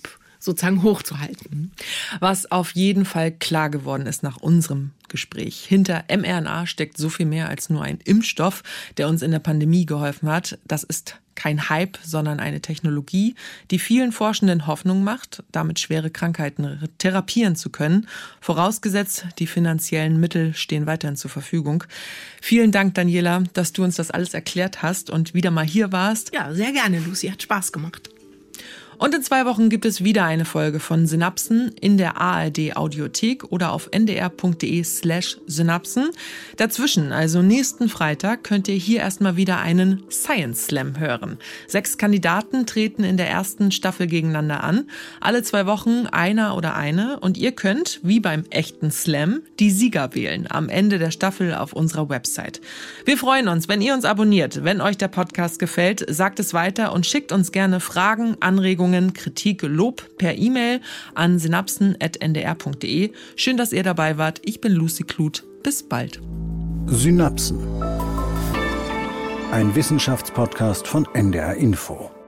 sozusagen hochzuhalten. Was auf jeden Fall klar geworden ist nach unserem Gespräch. Hinter mRNA steckt so viel mehr als nur ein Impfstoff, der uns in der Pandemie geholfen hat. Das ist kein Hype, sondern eine Technologie, die vielen Forschenden Hoffnung macht, damit schwere Krankheiten therapieren zu können. Vorausgesetzt, die finanziellen Mittel stehen weiterhin zur Verfügung. Vielen Dank, Daniela, dass du uns das alles erklärt hast und wieder mal hier warst. Ja, sehr gerne, Lucy. Hat Spaß gemacht. Und in zwei Wochen gibt es wieder eine Folge von Synapsen in der A R D Audiothek oder auf ndr.de slash Synapsen. Dazwischen, also nächsten Freitag, könnt ihr hier erstmal wieder einen Science Slam hören. Sechs Kandidaten treten in der ersten Staffel gegeneinander an. Alle zwei Wochen einer oder eine. Und ihr könnt, wie beim echten Slam, die Sieger wählen am Ende der Staffel auf unserer Website. Wir freuen uns, wenn ihr uns abonniert. Wenn euch der Podcast gefällt, sagt es weiter und schickt uns gerne Fragen, Anregungen, Kritik, Lob per E-Mail an synapsen at n d r punkt d e. Schön, dass ihr dabei wart. Ich bin Lucy Kluth. Bis bald. Synapsen. Ein Wissenschaftspodcast von N D R Info.